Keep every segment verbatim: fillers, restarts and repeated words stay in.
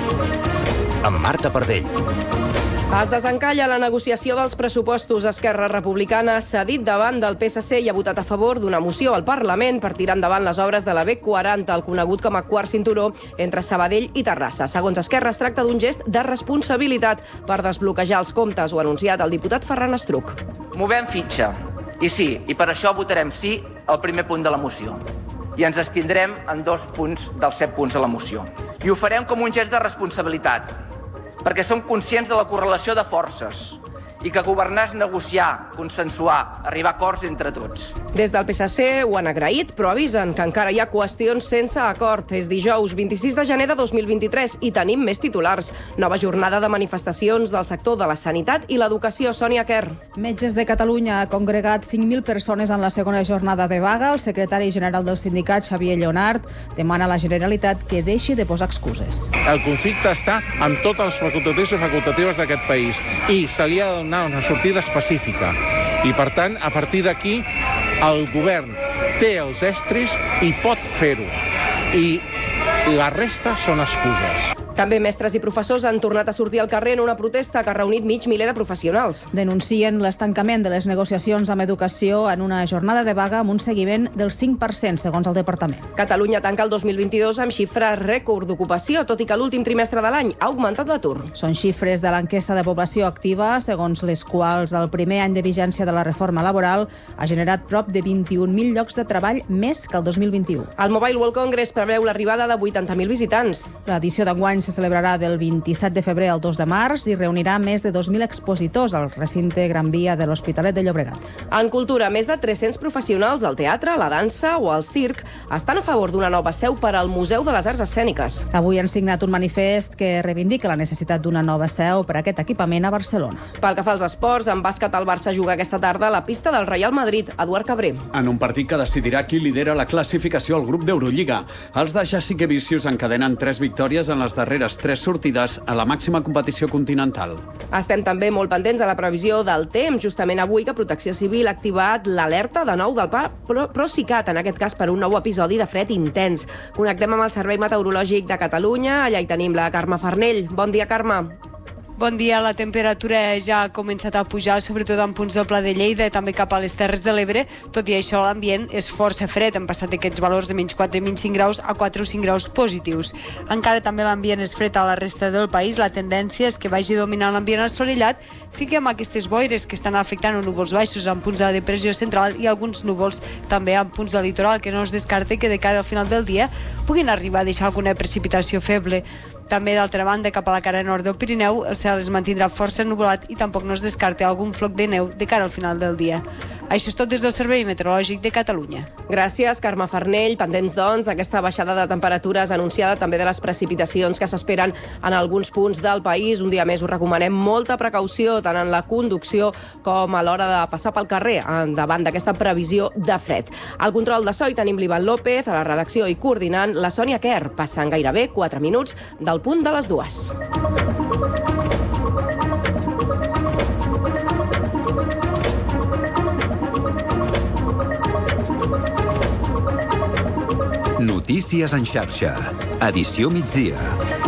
amb Marta Pardell. Es desencalla la negociació dels pressupostos. Esquerra Republicana s'ha dit davant del P S C i ha votat a favor d'una moció al Parlament per tirar endavant les obres de la B quaranta, el conegut com a quart cinturó entre Sabadell i Terrassa. Segons Esquerra, es tracta d'un gest de responsabilitat per desbloquejar els comptes, ho ha anunciat el diputat Ferran Estruch. Movem fitxa. I sí, i per això votarem sí al primer punt de la moció. I ens abstindrem en dos punts dels set punts de la moció. I ho farem com un gest de responsabilitat, perquè som conscients de la correlació de forces i que governar és negociar, consensuar, arribar a acords entre tots. Des del P S C ho han agraït, però avisen que encara hi ha qüestions sense acord. És dijous vint-i-sis de gener de dos mil vint-i-tres i tenim més titulars. Nova jornada de manifestacions del sector de la sanitat i l'educació. Sònia Quer. Metges de Catalunya ha congregat cinc mil persones en la segona jornada de vaga. El secretari general del sindicat, Xavier Lleonart, demana a la Generalitat que deixi de posar excuses. El conflicte està amb tots els facultatius i facultatives d'aquest país i se li ha de donar una sortida específica. I, per tant, a partir d'aquí, el govern té els estris i pot fer-ho. I la resta són excuses. També mestres i professors han tornat a sortir al carrer en una protesta que ha reunit mig miler de professionals. Denuncien l'estancament de les negociacions amb educació en una jornada de vaga amb un seguiment del cinc per cent, segons el departament. Catalunya tanca el dos mil vint-i-dos amb xifres rècord d'ocupació, tot i que l'últim trimestre de l'any ha augmentat l'atur. Són xifres de l'enquesta de població activa, segons les quals el primer any de vigència de la reforma laboral ha generat prop de vint-i-un mil llocs de treball més que el dos mil vint-i-u. El Mobile World Congress preveu l'arribada de vuitanta mil visitants. L'edició d'enguany se celebrarà del vint-i-set de febrer al dos de març i reunirà més de dos mil expositors al recinte Gran Via de l'Hospitalet de Llobregat. En cultura, més de tres-cents professionals del teatre, la dansa o el circ estan a favor d'una nova seu per al Museu de les Arts Escèniques. Avui han signat un manifest que reivindica la necessitat d'una nova seu per a aquest equipament a Barcelona. Pel que fa als esports, en bàsquet el Barça juga aquesta tarda a la pista del Real Madrid, Eduard Cabré. En un partit que decidirà qui lidera la classificació al grup d'Eurolliga. Els de Jasikevičius encadenen tres victòries en les darreres tres sortides a la màxima competició continental. Estem també molt pendents a la previsió del temps, justament avui que Protecció Civil ha activat l'alerta de nou del Pla Procicat, en aquest cas per un nou episodi de fred intens. Connectem amb el Servei Meteorològic de Catalunya, allà hi tenim la Carme Farnell. Bon dia, Carme. Bon dia, la temperatura ja ha començat a pujar, sobretot en punts del Pla de Lleida i també cap a les Terres de l'Ebre. Tot i això, l'ambient és força fred. Han passat aquests valors de menys quatre i menys cinc graus a quatre o cinc graus positius. Encara també l'ambient és fred a la resta del país. La tendència és que vagi dominant l'ambient assolellat, sí que amb aquestes boires que estan afectant núvols baixos en punts de la depressió central i alguns núvols també en punts del litoral, que no es descarta que de cara al final del dia puguin arribar a deixar alguna precipitació feble. També, d'altra banda, cap a la cara nord del Pirineu, el cel es mantindrà força ennuvolat i tampoc no es descarta algun floc de neu de cara al final del dia. Això és tot des del Servei Meteorològic de Catalunya. Gràcies, Carme Farnell. Pendents, doncs, d'aquesta baixada de temperatures anunciada, també de les precipitacions que s'esperen en alguns punts del país. Un dia més us recomanem molta precaució, tant en la conducció com a l'hora de passar pel carrer, davant d'aquesta previsió de fred. Al control de so hi tenim l'Ivan López, a la redacció i coordinant la Sònia Quer. Passen gairebé quatre minuts del punt de les dues. Notícies en xarxa. Edició migdia.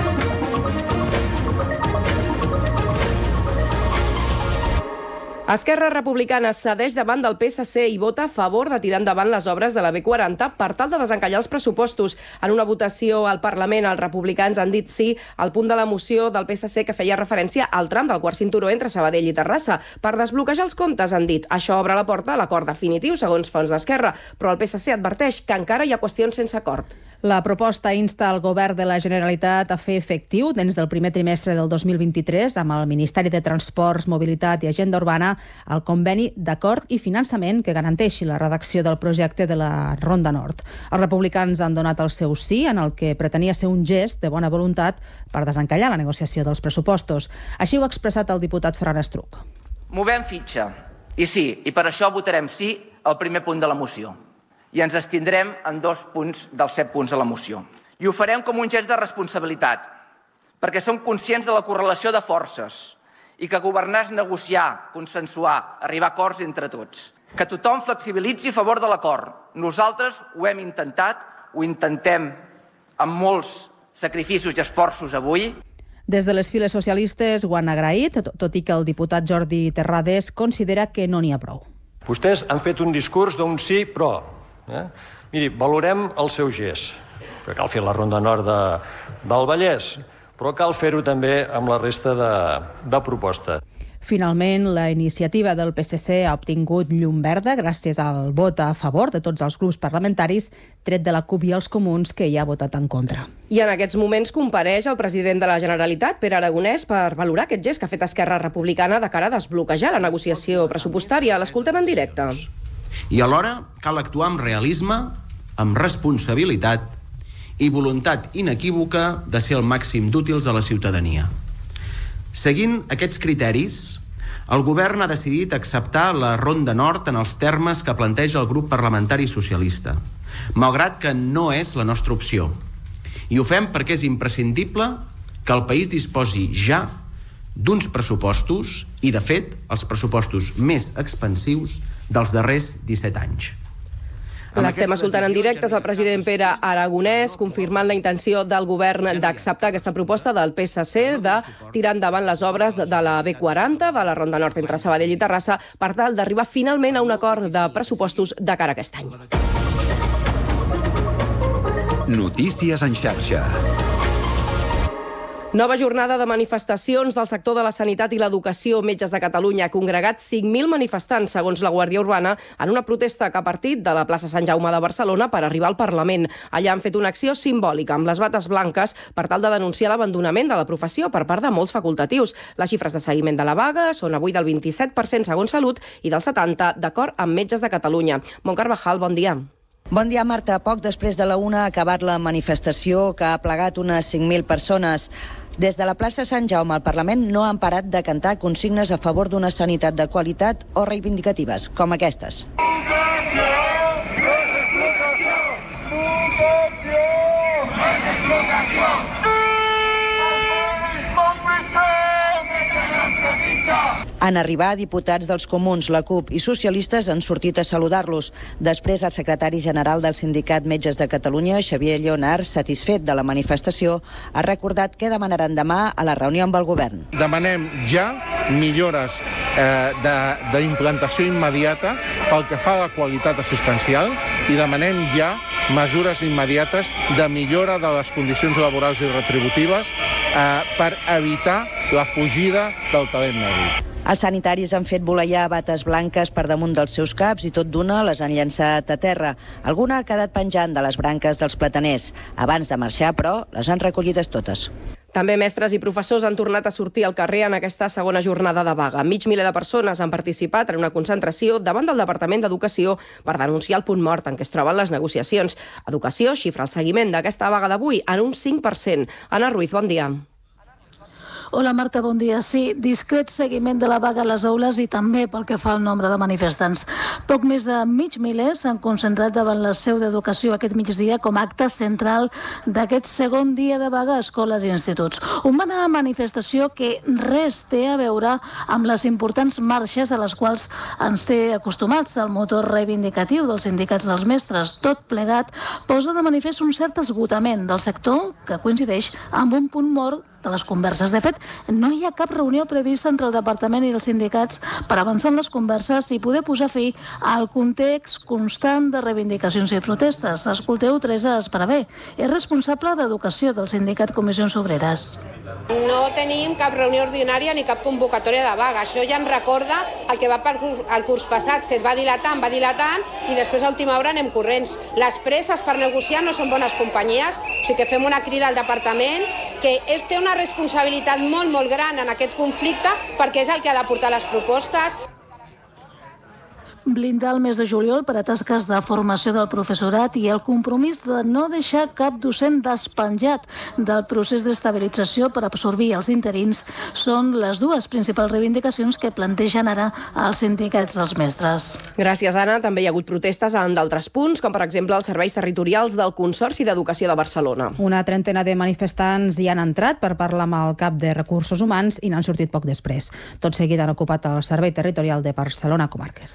Esquerra Republicana cedeix davant del P S C i vota a favor de tirar endavant les obres de la B quaranta per tal de desencallar els pressupostos. En una votació al Parlament, els republicans han dit sí al punt de la moció del P S C que feia referència al tram del quart cinturó entre Sabadell i Terrassa. Per desbloquejar els comptes, han dit, això obre la porta a l'acord definitiu, segons fonts d'Esquerra, però el P S C adverteix que encara hi ha qüestions sense acord. La proposta insta el govern de la Generalitat a fer efectiu dins del primer trimestre del dos mil vint-i-tres amb el Ministeri de Transports, Mobilitat i Agenda Urbana el conveni d'acord i finançament que garanteixi la redacció del projecte de la Ronda Nord. Els republicans han donat el seu sí en el que pretenia ser un gest de bona voluntat per desencallar la negociació dels pressupostos. Així ho ha expressat el diputat Ferran Estruch. Movem fitxa. I sí, i per això votarem sí al primer punt de la moció. I ens abstindrem en dos punts dels set punts de la moció. I ho farem com un gest de responsabilitat, perquè som conscients de la correlació de forces i que governar és negociar, consensuar, arribar a acords entre tots. Que tothom flexibilitzi a favor de l'acord. Nosaltres ho hem intentat, ho intentem amb molts sacrificis i esforços avui. Des de les files socialistes ho han agraït, tot i que el diputat Jordi Terrades considera que no n'hi ha prou. Vostès han fet un discurs d'un sí, però... Eh? Miri, valorem el seu gest, que cal fer la Ronda Nord de, del Vallès, però cal fer-ho també amb la resta de, de propostes. Finalment, la iniciativa del P S C ha obtingut llum verda gràcies al vot a favor de tots els grups parlamentaris, tret de la CUP i els comuns, que hi ha votat en contra. I en aquests moments compareix el president de la Generalitat, Pere Aragonès, per valorar aquest gest que ha fet Esquerra Republicana de cara a desbloquejar la negociació pressupostària. L'escoltem en directe. I alhora cal actuar amb realisme, amb responsabilitat i voluntat inequívoca de ser el màxim d'útils a la ciutadania. Seguint aquests criteris, el govern ha decidit acceptar la Ronda Nord en els termes que planteja el grup parlamentari socialista, malgrat que no és la nostra opció. I ho fem perquè és imprescindible que el país disposi ja d'uns pressupostos i, de fet, els pressupostos més expansius dels darrers disset anys. L'estem escoltant en directe, és el president Pere Aragonès confirmant la intenció del govern d'acceptar aquesta proposta del P S C de tirar endavant les obres de la B quaranta, de la Ronda Nord entre Sabadell i Terrassa, per tal d'arribar finalment a un acord de pressupostos de cara a aquest any. Notícies en xarxa. Nova jornada de manifestacions del sector de la sanitat i l'educació. Metges de Catalunya ha congregat cinc mil manifestants, segons la Guàrdia Urbana, en una protesta que ha partit de la plaça Sant Jaume de Barcelona per arribar al Parlament. Allà han fet una acció simbòlica amb les bates blanques per tal de denunciar l'abandonament de la professió per part de molts facultatius. Les xifres de seguiment de la vaga són avui del vint-i-set per cent segons Salut i del setanta per cent d'acord amb Metges de Catalunya. Montcarvajal, bon dia. Bon dia, Marta. Poc després de la una ha acabat la manifestació que ha plegat unes cinc mil persones. Des de la plaça Sant Jaume al Parlament no han parat de cantar consignes a favor d'una sanitat de qualitat o reivindicatives, com aquestes. En arribar, diputats dels comuns, la CUP i socialistes han sortit a saludar-los. Després, el secretari general del Sindicat Metges de Catalunya, Xavier Lleonard, satisfet de la manifestació, ha recordat què demanaran demà a la reunió amb el govern. Demanem ja millores eh, d'implantació immediata pel que fa a la qualitat assistencial i demanem ja mesures immediates de millora de les condicions laborals i retributives eh, per evitar la fugida del talent mèdic. Els sanitaris han fet voleiar bates blanques per damunt dels seus caps i tot d'una les han llançat a terra. Alguna ha quedat penjant de les branques dels plataners. Abans de marxar, però, les han recollides totes. També mestres i professors han tornat a sortir al carrer en aquesta segona jornada de vaga. Mig miler de persones han participat en una concentració davant del Departament d'Educació per denunciar el punt mort en què es troben les negociacions. Educació xifra el seguiment d'aquesta vaga d'avui en un cinc per cent. Anna Ruiz, bon dia. Hola Marta, bon dia. Sí, discret seguiment de la vaga a les aules i també pel que fa al nombre de manifestants. Poc més de mig miler s'han concentrat davant la seu d'Educació aquest migdia com a acte central d'aquest segon dia de vaga a escoles i instituts. Una manifestació que res té a veure amb les importants marxes a les quals ens té acostumats el motor reivindicatiu dels sindicats dels mestres. Tot plegat posa de manifest un cert esgotament del sector que coincideix amb un punt mort de les converses. De fet, no hi ha cap reunió prevista entre el departament i els sindicats per avançar en les converses i poder posar fi al context constant de reivindicacions i protestes. Escolteu Teresa Esparabé, és responsable d'Educació del sindicat Comissions Obreres. No tenim cap reunió ordinària ni cap convocatòria de vaga. Això ja ens recorda el que va per el curs passat, que es va dilatant, va dilatant i després a última hora anem corrents. Les presses per negociar no són bones companyies, o sigui que fem una crida al departament que té una responsabilitat molt, molt gran en aquest conflicte perquè és el que ha de portar les propostes. Blindar el mes de juliol per a tasques de formació del professorat i el compromís de no deixar cap docent despenjat del procés d'estabilització per absorbir els interins són les dues principals reivindicacions que plantegen ara els sindicats dels mestres. Gràcies, Anna. També hi ha hagut protestes en d'altres punts, com per exemple els serveis territorials del Consorci d'Educació de Barcelona. Una trentena de manifestants hi han entrat per parlar amb el cap de Recursos Humans i n'han sortit poc després. Tot seguit han ocupat el Servei Territorial de Barcelona Comarques. Això pel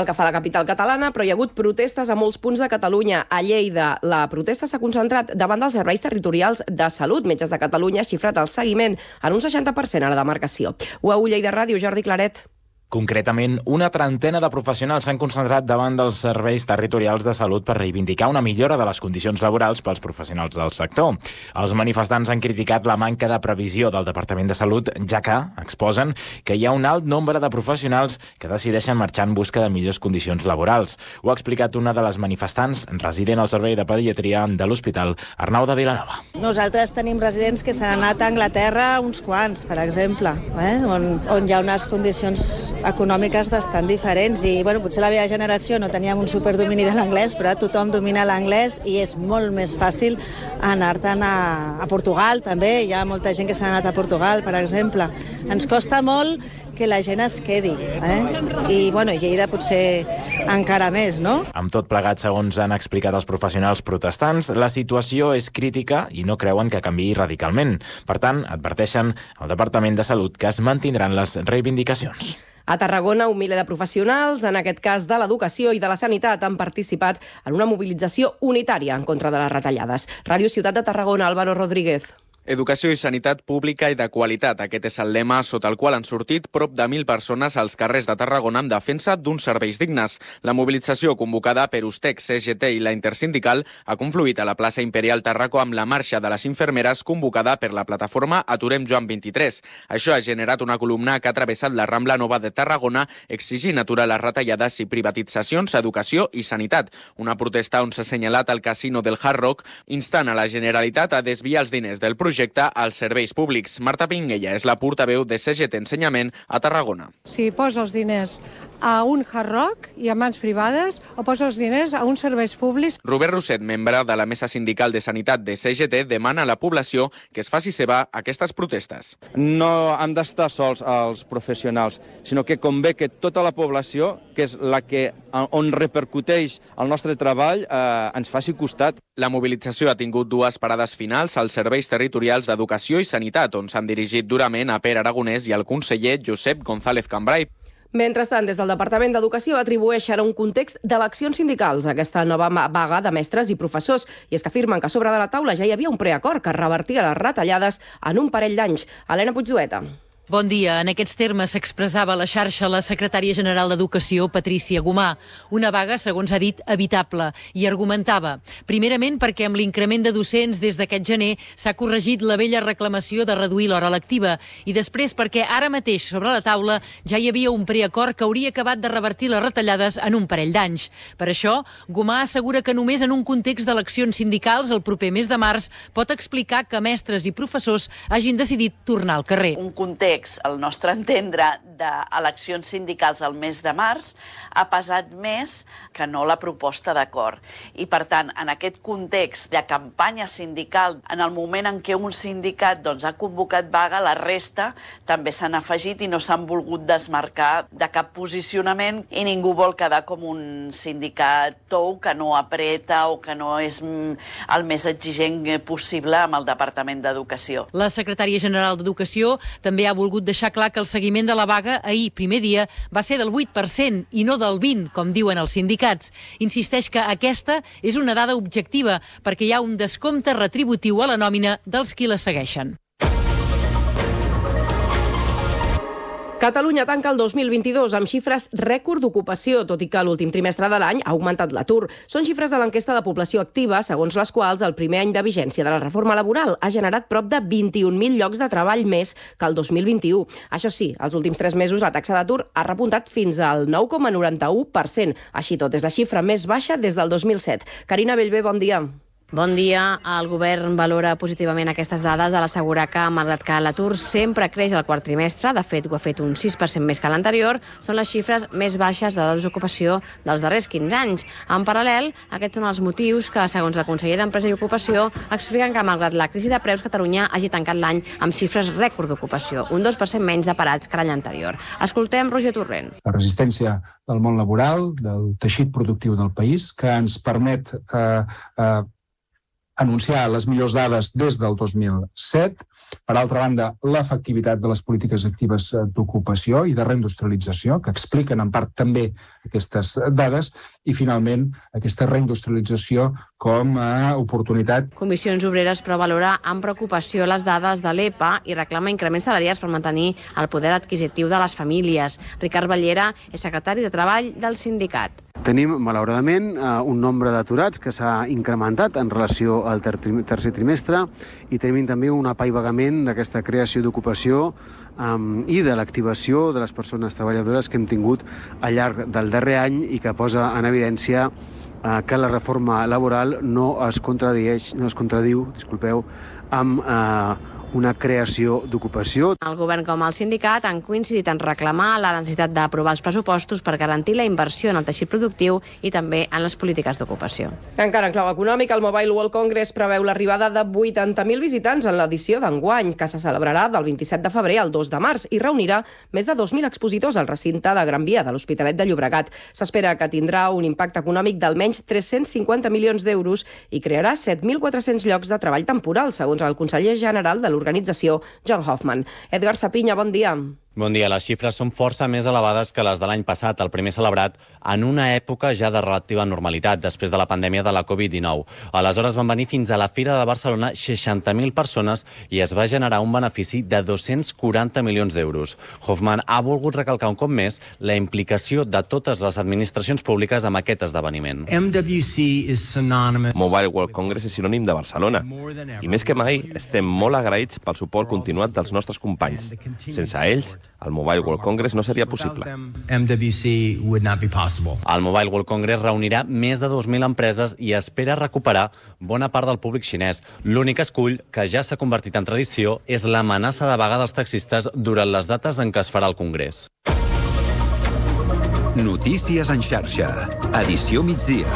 pel que fa a la capital catalana, però hi ha hagut protestes a molts punts de Catalunya. A Lleida, la protesta s'ha concentrat davant dels serveis territorials de salut. Metges de Catalunya ha xifrat el seguiment en un seixanta per cent a la demarcació. U A U Lleida Ràdio, Jordi Claret. Concretament, una trentena de professionals s'han concentrat davant dels serveis territorials de salut per reivindicar una millora de les condicions laborals pels professionals del sector. Els manifestants han criticat la manca de previsió del Departament de Salut, ja que exposen que hi ha un alt nombre de professionals que decideixen marxar en busca de millors condicions laborals. Ho ha explicat una de les manifestants, resident al servei de pediatria de l'Hospital Arnau de Vilanova. Nosaltres tenim residents que s'han anat a Anglaterra uns quants, per exemple, eh? on, on hi ha unes condicions econòmiques bastant diferents i bueno, potser la meva generació no teníem un superdomini de l'anglès, però tothom domina l'anglès i és molt més fàcil anar-te'n a, a Portugal també, hi ha molta gent que s'ha anat a Portugal, per exemple. Ens costa molt que la gent es quedi, eh? I bueno, Lleida potser encara més, no? Amb tot plegat, segons han explicat els professionals protestants, la situació és crítica i no creuen que canviï radicalment. Per tant, adverteixen al Departament de Salut que es mantindran les reivindicacions. A Tarragona, un miler de professionals, en aquest cas de l'educació i de la sanitat, han participat en una mobilització unitària en contra de les retallades. Ràdio Ciutat de Tarragona, Álvaro Rodríguez. Educació i sanitat pública i de qualitat. Aquest és el lema sota el qual han sortit prop de mil persones als carrers de Tarragona en defensa d'uns serveis dignes. La mobilització convocada per Ustec, C G T i la Intersindical ha confluït a la plaça Imperial Tarraco amb la marxa de les infermeres convocada per la plataforma Aturem Joan vint-i-tres. Això ha generat una columna que ha travessat la Rambla Nova de Tarragona exigint aturar les retallades i privatitzacions a educació i sanitat. Una protesta on s'ha assenyalat el casino del Hard Rock instant a la Generalitat a desviar els diners del projecte projecte als serveis públics. Marta Pinguella és la portaveu de C G T Ensenyament a Tarragona. Si posa els diners a un Hard Rock i a mans privades o posa els diners a uns serveis públics. Robert Roset, membre de la Mesa Sindical de Sanitat de C G T, demana a la població que es faci seva aquestes protestes. No han d'estar sols els professionals, sinó que convé que tota la població, que és la que on repercuteix el nostre treball, eh, ens faci costat. La mobilització ha tingut dues parades finals als serveis territorials d'Educació i Sanitat, on s'han dirigit durament a Pere Aragonès i al conseller Josep González Cambrai. Mentrestant, des del Departament d'Educació atribueixen a un context d'eleccions sindicals aquesta nova vaga de mestres i professors, i és que afirmen que sobre de la taula ja hi havia un preacord que revertia les retallades en un parell d'anys. Helena Puigdueta. Bon dia. En aquests termes s'expressava a la xarxa la secretària general d'Educació, Patrícia Gomà. Una vaga, segons ha dit, evitable, i argumentava. Primerament perquè amb l'increment de docents des d'aquest gener s'ha corregit la vella reclamació de reduir l'hora lectiva, i després perquè ara mateix sobre la taula ja hi havia un preacord que hauria acabat de revertir les retallades en un parell d'anys. Per això, Gomà assegura que només en un context d'eleccions sindicals el proper mes de març pot explicar que mestres i professors hagin decidit tornar al carrer. Un context, al nostre entendre, d'eleccions sindicals al mes de març ha pesat més que no la proposta d'acord. I, per tant, en aquest context de campanya sindical, en el moment en què un sindicat doncs, ha convocat vaga, la resta també s'han afegit i no s'han volgut desmarcar de cap posicionament i ningú vol quedar com un sindicat tou que no apreta o que no és el més exigent possible amb el Departament d'Educació. La secretària general d'Educació també ha volgut deixar clar que el seguiment de la vaga ahir, primer dia, va ser del vuit per cent i no del vint, com diuen els sindicats. Insisteix que aquesta és una dada objectiva perquè hi ha un descompte retributiu a la nòmina dels qui la segueixen. Catalunya tanca el dos mil vint-i-dos amb xifres rècord d'ocupació, tot i que l'últim trimestre de l'any ha augmentat l'atur. Són xifres de l'enquesta de població activa, segons les quals el primer any de vigència de la reforma laboral ha generat prop de vint-i-un mil llocs de treball més que el dos mil vint-i-u. Això sí, els últims tres mesos la taxa d'atur ha repuntat fins al nou coma noranta-u per cent. Així tot, és la xifra més baixa des del dos mil set. Carina Bellver, bon dia. Bon dia. El govern valora positivament aquestes dades a l'assegurar que, malgrat que l'atur sempre creix al quart trimestre, de fet ho ha fet un sis per cent més que l'anterior, són les xifres més baixes de desocupació dels darrers quinze anys. En paral·lel, aquests són els motius que, segons el conseller d'Empresa i Ocupació, expliquen que, malgrat la crisi de preus, Catalunya hagi tancat l'any amb xifres rècord d'ocupació, un dos per cent menys de parats que l'any anterior. Escoltem Roger Torrent. La resistència del món laboral, del teixit productiu del país, que ens permet eh, eh, anunciar les millors dades des del dos mil set. Per altra banda, l'efectivitat de les polítiques actives d'ocupació i de reindustrialització, que expliquen en part també aquestes dades, i finalment aquesta reindustrialització com a oportunitat. Comissions Obreres però valora amb preocupació les dades de l'E P A i reclama increments salarials per mantenir el poder adquisitiu de les famílies. Ricard Ballera és secretari de Treball del sindicat. Tenim, malauradament, un nombre d'aturats que s'ha incrementat en relació al tercer trimestre i tenim també un apaivagament d'aquesta creació d'ocupació um, i de l'activació de les persones treballadores que hem tingut al llarg del darrer any i que posa en evidència uh, que la reforma laboral no es contradieix, no es contradiu, disculpeu, amb uh, una creació d'ocupació. El govern com el sindicat han coincidit en reclamar la necessitat d'aprovar els pressupostos per garantir la inversió en el teixit productiu i també en les polítiques d'ocupació. Encara en clau econòmic, el Mobile World Congress preveu l'arribada de vuitanta mil visitants en l'edició d'enguany, que se celebrarà del vint-i-set de febrer al dos de març i reunirà més de dos mil expositors al recinte de Gran Via de l'Hospitalet de Llobregat. S'espera que tindrà un impacte econòmic d'almenys tres-cents cinquanta milions d'euros i crearà set mil quatre-cents llocs de treball temporal, segons el conseller general de l'organització organització, John Hoffman. Edgar Sapinya, bon dia. Bon dia. Les xifres són força més elevades que les de l'any passat, el primer celebrat en una època ja de relativa normalitat, després de la pandèmia de la covid dinou. Aleshores van venir fins a la Fira de Barcelona seixanta mil persones i es va generar un benefici de dos-cents quaranta milions d'euros. Hoffman ha volgut recalcar un cop més la implicació de totes les administracions públiques amb aquest esdeveniment. M W C is synonymous. Mobile World Congress és sinònim de Barcelona. I més que mai, estem molt agraïts pel suport continuat dels nostres companys. Sense ells, el Mobile World Congress no seria possible. M W C would not be possible. El Mobile World Congress reunirà més de dos mil empreses i espera recuperar bona part del públic xinès. L'únic escull, que ja s'ha convertit en tradició, és l'amenaça de vaga dels taxistes durant les dates en què es farà el Congrés. Notícies en xarxa. Edició migdia.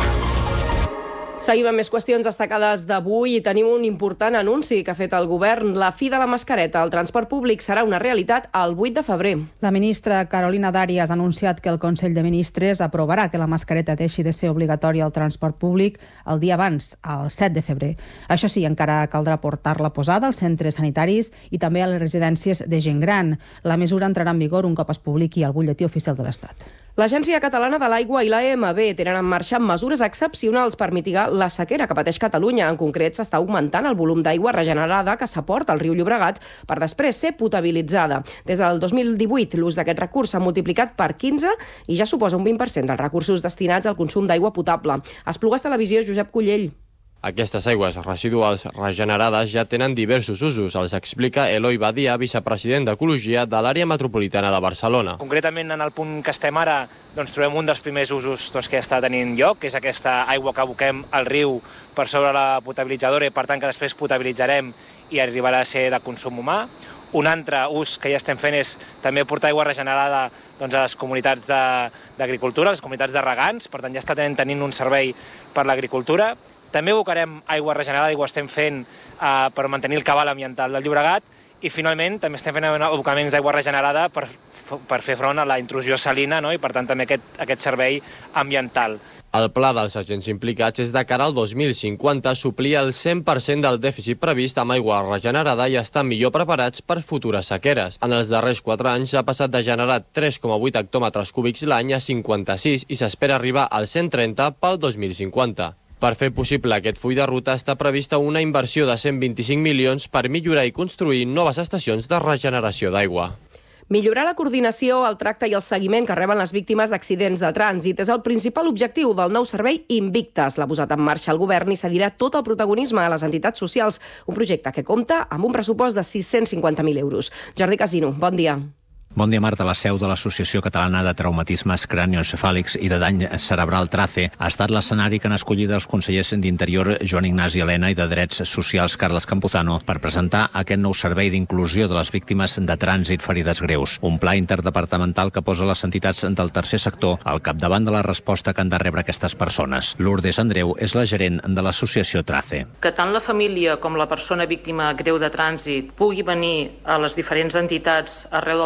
Seguim amb més qüestions destacades d'avui i tenim un important anunci que ha fet el govern. La fi de la mascareta al transport públic serà una realitat el vuit de febrer. La ministra Carolina Darias ha anunciat que el Consell de Ministres aprovarà que la mascareta deixi de ser obligatòria al transport públic el dia abans, el set de febrer. Això sí, encara caldrà portar-la posada als centres sanitaris i també a les residències de gent gran. La mesura entrarà en vigor un cop es publiqui al butlletí oficial de l'Estat. L'Agència Catalana de l'Aigua i l'A M B tenen en marxa mesures excepcionals per mitigar la sequera que pateix Catalunya. En concret, s'està augmentant el volum d'aigua regenerada que s'aporta al riu Llobregat per després ser potabilitzada. Des del dos mil divuit, l'ús d'aquest recurs s'ha multiplicat per quinze i ja suposa un vint per cent dels recursos destinats al consum d'aigua potable. A Esplugues Televisió, Josep Collell. Aquestes aigües residuals regenerades ja tenen diversos usos, els explica Eloi Badia, vicepresident d'Ecologia de l'àrea metropolitana de Barcelona. Concretament, en el punt que estem ara, doncs, trobem un dels primers usos doncs, que està tenint lloc, que és aquesta aigua que aboquem al riu per sobre la potabilitzadora i, per tant, que després potabilitzarem i arribarà a ser de consum humà. Un altre ús que ja estem fent és també portar aigua regenerada doncs, a les comunitats d'agricultura, a les comunitats de regants, per tant ja està tenint un servei per l'agricultura. També abocarem aigua regenerada i ho estem fent eh, per mantenir el cabal ambiental del Llobregat i finalment també estem fent abocaments d'aigua regenerada per, per fer front a la intrusió salina, no? I per tant també aquest, aquest servei ambiental. El pla dels agents implicats és de cara al dos mil cinquanta suplir el cent per cent del dèficit previst amb aigua regenerada i estar millor preparats per futures sequeres. En els darrers quatre anys s'ha passat de generar tres coma vuit hectòmetres cúbics l'any a cinquanta-sis i s'espera arribar als cent trenta pel dos mil cinquanta. Per fer possible aquest full de ruta està prevista una inversió de cent vint-i-cinc milions per millorar i construir noves estacions de regeneració d'aigua. Millorar la coordinació, el tracte i el seguiment que reben les víctimes d'accidents de trànsit és el principal objectiu del nou servei Invictes. L'ha posat en marxa el govern i cedirà tot el protagonisme a les entitats socials, un projecte que compta amb un pressupost de sis-cents cinquanta mil euros. Jordi Casino, bon dia. Bon dia, Marta. La seu de l'Associació Catalana de Traumatismes Cranioencefàlics i de Dany Cerebral TRACE ha estat l'escenari que han escollit els consellers d'Interior Joan Ignasi Elena i de Drets Socials Carles Campuzano per presentar aquest nou servei d'inclusió de les víctimes de trànsit ferides greus. Un pla interdepartamental que posa les entitats del tercer sector al capdavant de la resposta que han de rebre aquestes persones. Lourdes Andreu és la gerent de l'Associació TRACE. Que tant la família com la persona víctima greu de trànsit pugui venir a les diferents entitats arreu del territori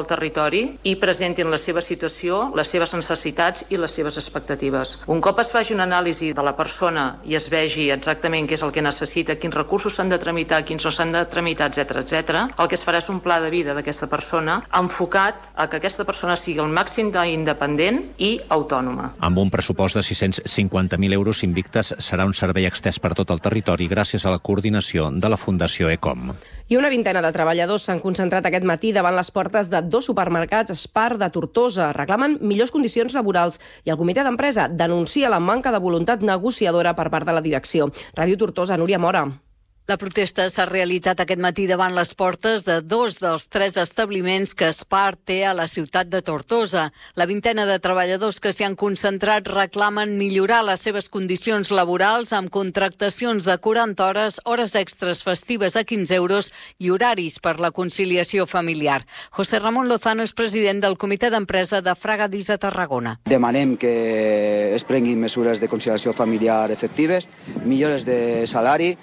territori i presentin la seva situació, les seves necessitats i les seves expectatives. Un cop es faci una anàlisi de la persona i es vegi exactament què és el que necessita, quins recursos s'han de tramitar, quins no s'han de tramitar, etcètera, etcètera, el que es farà és un pla de vida d'aquesta persona enfocat a que aquesta persona sigui el màxim d'independent i autònoma. Amb un pressupost de sis-cents cinquanta mil euros, Invictes serà un servei extès per tot el territori gràcies a la coordinació de la Fundació Ecom. I una vintena de treballadors s'han concentrat aquest matí davant les portes de dos supermercats Spar de Tortosa. Reclamen millors condicions laborals i el comitè d'empresa denuncia la manca de voluntat negociadora per part de la direcció. Ràdio Tortosa, Núria Mora. La protesta s'ha realitzat aquest matí davant les portes de dos dels tres establiments que Spar té a la ciutat de Tortosa. La vintena de treballadors que s'hi han concentrat reclamen millorar les seves condicions laborals amb contractacions de quaranta hores, hores extres festives a quinze euros i horaris per la conciliació familiar. José Ramón Lozano és president del comitè d'empresa de Fragadís a Tarragona. Demanem que es prenguin mesures de conciliació familiar efectives, millores de salari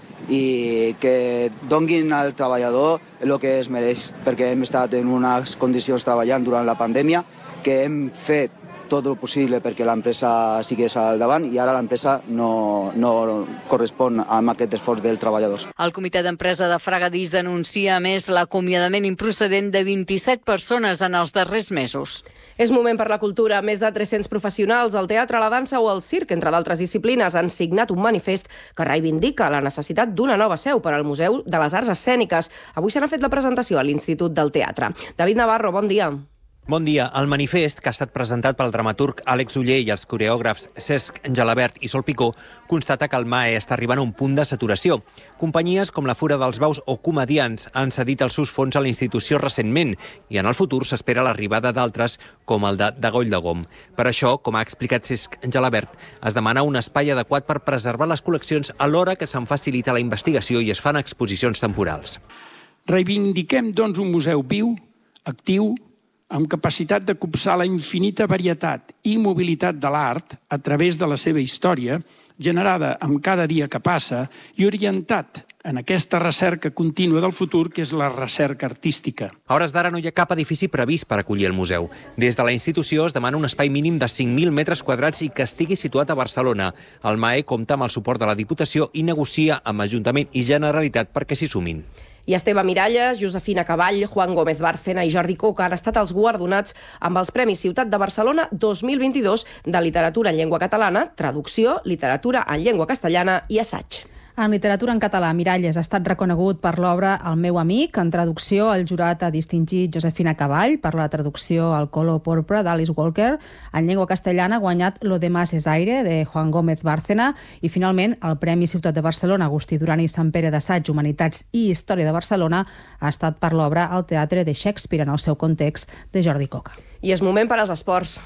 i que donguin al treballador el que es mereix, perquè hem estat en unes condicions treballant durant la pandèmia, que hem fet tot el possible perquè l'empresa sigués al davant i ara l'empresa no, no correspon amb aquest esforç dels treballadors. El comitè d'empresa de Fragadís denuncia a més l'acomiadament improcedent de vint-i-set persones en els darrers mesos. És moment per la cultura. Més de tres-cents professionals, el teatre, la dansa o el circ, entre d'altres disciplines, han signat un manifest que reivindica la necessitat d'una nova seu per al Museu de les Arts Escèniques. Avui se n'ha fet la presentació a l'Institut del Teatre. David Navarro, bon dia. Bon dia. El manifest, que ha estat presentat pel dramaturg Àlex Oller i els coreògrafs Cesc Gelabert i Sol Picó, constata que el M A E està arribant a un punt de saturació. Companyies com la Fura dels Baus o comediants han cedit els seus fons a la institució recentment i en el futur s'espera l'arribada d'altres com el de Dagoll de Gom. Per això, com ha explicat Cesc Gelabert, es demana un espai adequat per preservar les col·leccions alhora que se'n facilita la investigació i es fan exposicions temporals. Reivindiquem, doncs, un museu viu, actiu, amb capacitat de copsar la infinita varietat i mobilitat de l'art a través de la seva història, generada amb cada dia que passa i orientat en aquesta recerca contínua del futur, que és la recerca artística. A hores d'ara no hi ha cap edifici previst per acollir el museu. Des de la institució es demana un espai mínim de cinc mil metres quadrats i que estigui situat a Barcelona. El M A E compta amb el suport de la Diputació i negocia amb Ajuntament i Generalitat perquè s'hi sumin. I Esteve Miralles, Josefina Cavall, Juan Gómez Bárcena i Jordi Coca han estat els guardonats amb els Premis Ciutat de Barcelona dos mil vint-i-dos de Literatura en Llengua Catalana, Traducció, Literatura en Llengua Castellana i Assaig. En literatura en català, Miralles ha estat reconegut per l'obra El meu amic. En traducció, el jurat ha distingit Josefina Cavall per la traducció al color porpra d'Alice Walker. En llengua castellana ha guanyat Lo demás es aire, de Juan Gómez Bárcena. I, finalment, el Premi Ciutat de Barcelona Agustí Duran i Sant Pere d'Assaig, Humanitats i Història de Barcelona ha estat per l'obra El teatre de Shakespeare en el seu context, de Jordi Coca. I és moment per als esports,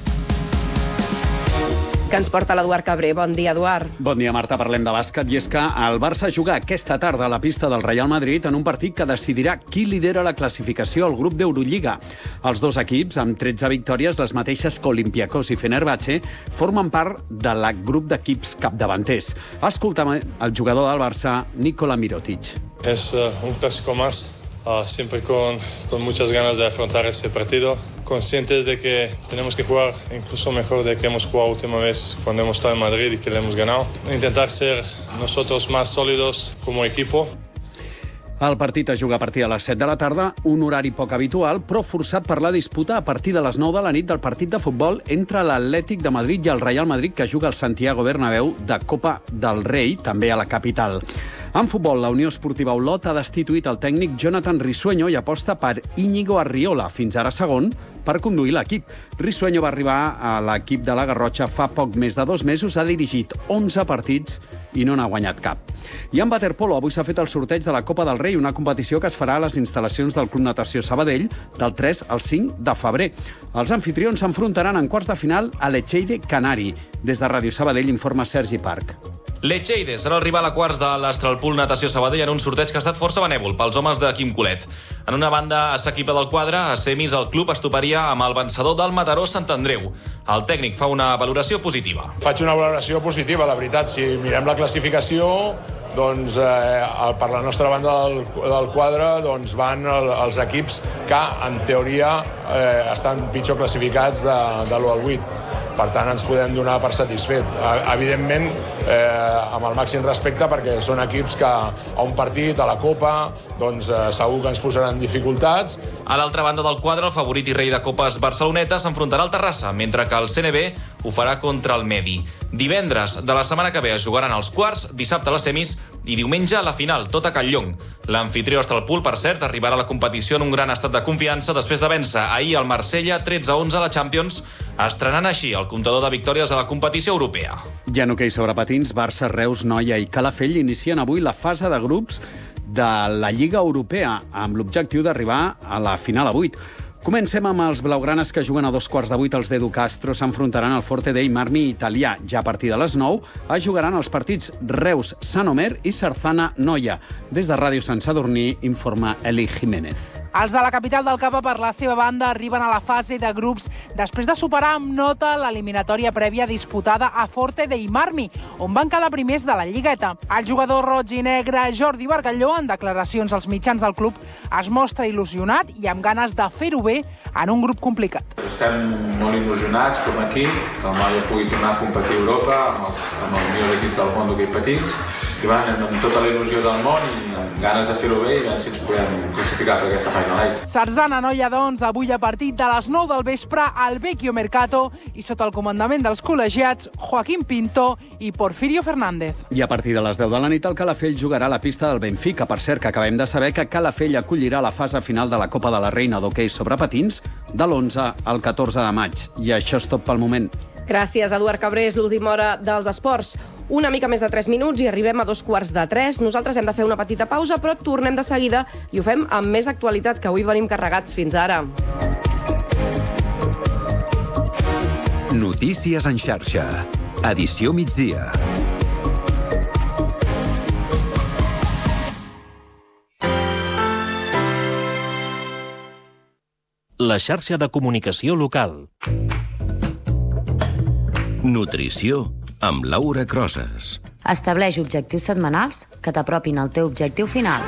que ens porta l'Eduard Cabré. Bon dia, Eduard. Bon dia, Marta. Parlem de bàsquet i és que el Barça juga aquesta tarda a la pista del Real Madrid en un partit que decidirà qui lidera la classificació al grup d'Eurolliga. Els dos equips, amb tretze victòries, les mateixes que Olympiacos i Fenerbahçe, formen part de la grup d'equips capdavanters. Escoltem el jugador del Barça, Nikola Mirotic. Es uh, un clásico más. Uh, siempre con, con muchas ganas de afrontar ese partido, conscientes de que tenemos que jugar incluso mejor de que hemos jugado última vez cuando hemos estado en Madrid y que le hemos ganado. Intentar ser nosotros más sólidos como equipo. El partit es juga a partir de les set de la tarda, un horari poc habitual, però forçat per la disputa a partir de les nou de la nit del partit de futbol entre l'Atlètic de Madrid i el Real Madrid, que juga al Santiago Bernabéu de Copa del Rei, també a la capital. En futbol, la Unió Esportiva Olot ha destituït el tècnic Jonathan Risueño i aposta per Íñigo Arriola, fins ara segon, per conduir l'equip. Risueño va arribar a l'equip de la Garrotxa fa poc més de dos mesos, ha dirigit onze partits i no n'ha guanyat cap. I en waterpolo, avui s'ha fet el sorteig de la Copa del Rei, una competició que es farà a les instal·lacions del Club Natació Sabadell del tres al cinc de febrer. Els anfitrions s'enfrontaran en quarts de final a l'Echeide Canari. Des de Ràdio Sabadell informa Sergi Parc. L'Echeide serà el rival a quarts de l'Astralpool Natació Sabadell en un sorteig que ha estat força benèvol pels homes de Quim Colet. En una banda assequible del quadre, a semis el club es toparia amb el vencedor del Mataró Sant Andreu. El tècnic fa una valoració positiva. Faig una valoració positiva, la veritat. Si mirem la classificació, doncs, eh, per la nostra banda del, del quadre doncs, van el, els equips que, en teoria, eh, estan pitjor classificats de, de l'u al vuit. Per tant, ens podem donar per satisfet. Evidentment, eh, amb el màxim respecte, perquè són equips que a un partit, a la Copa, doncs eh, segur que ens posaran dificultats. A l'altra banda del quadre, el favorit i rei de copes Barceloneta s'enfrontarà al Terrassa, mentre que el C N B ho farà contra el Medi. Divendres de la setmana que ve es jugaran els quarts, dissabte les semis i diumenge la final, tot a Catlllong. L'anfitrió Estralpul, per cert, arribarà a la competició en un gran estat de confiança després de vèncer ahir el Marsella tretze a onze a la Champions, estrenant així el comptador de victòries a la competició europea. I en hoquei sobre patins, Barça, Reus, Noia i Calafell inicien avui la fase de grups de la Lliga Europea, amb l'objectiu d'arribar a la final a vuit. Comencem amb els blaugranes que juguen a dos quarts de vuit. Els d'Edu Castro s'enfrontaran al Forte dei Marmi italià. Ja a partir de les nou es jugaran els partits Reus, Sant Omer i Sarzana Noia. Des de Ràdio Sant Sadurní informa Eli Jiménez. Els de la capital del Capa, per la seva banda, arriben a la fase de grups després de superar amb nota l'eliminatòria prèvia disputada a Forte dei Marmi, on van quedar primers de la Lligueta. El jugador roig i negre Jordi Bargalló, en declaracions als mitjans del club, es mostra il·lusionat i amb ganes de fer-ho bé en un grup complicat. Estem molt il·lusionats com a equip, que el Noia pugui tornar a competir a Europa amb els, amb els millors equips del món d'hoquei patins, i van amb tota la il·lusió del món i amb ganes de fer-ho bé i veure si ens podem classificar per aquesta Final Eight. Sarzana Noia, doncs, avui a partir de les nou del vespre al Vecchio Mercato i sota el comandament dels col·legiats Joaquín Pinto i Porfirio Fernández. I a partir de les deu de la nit el Calafell jugarà a la pista del Benfica. Per cert, que acabem de saber que Calafell acollirà la fase final de la Copa de la Reina d'hoquei sobre patins de l'onze al catorze de maig. I això és tot pel moment. Gràcies, Eduard Cabrés. L'última hora dels esports. Una mica més de tres minuts i arribem a dos quarts de tres. Nosaltres hem de fer una petita pausa, però tornem de seguida i ho fem amb més actualitat, que avui venim carregats. Fins ara. Notícies en xarxa. Edició migdia. La xarxa de comunicació local. Nutrició amb Laura Crosas. Estableix objectius setmanals que t'apropin al teu objectiu final.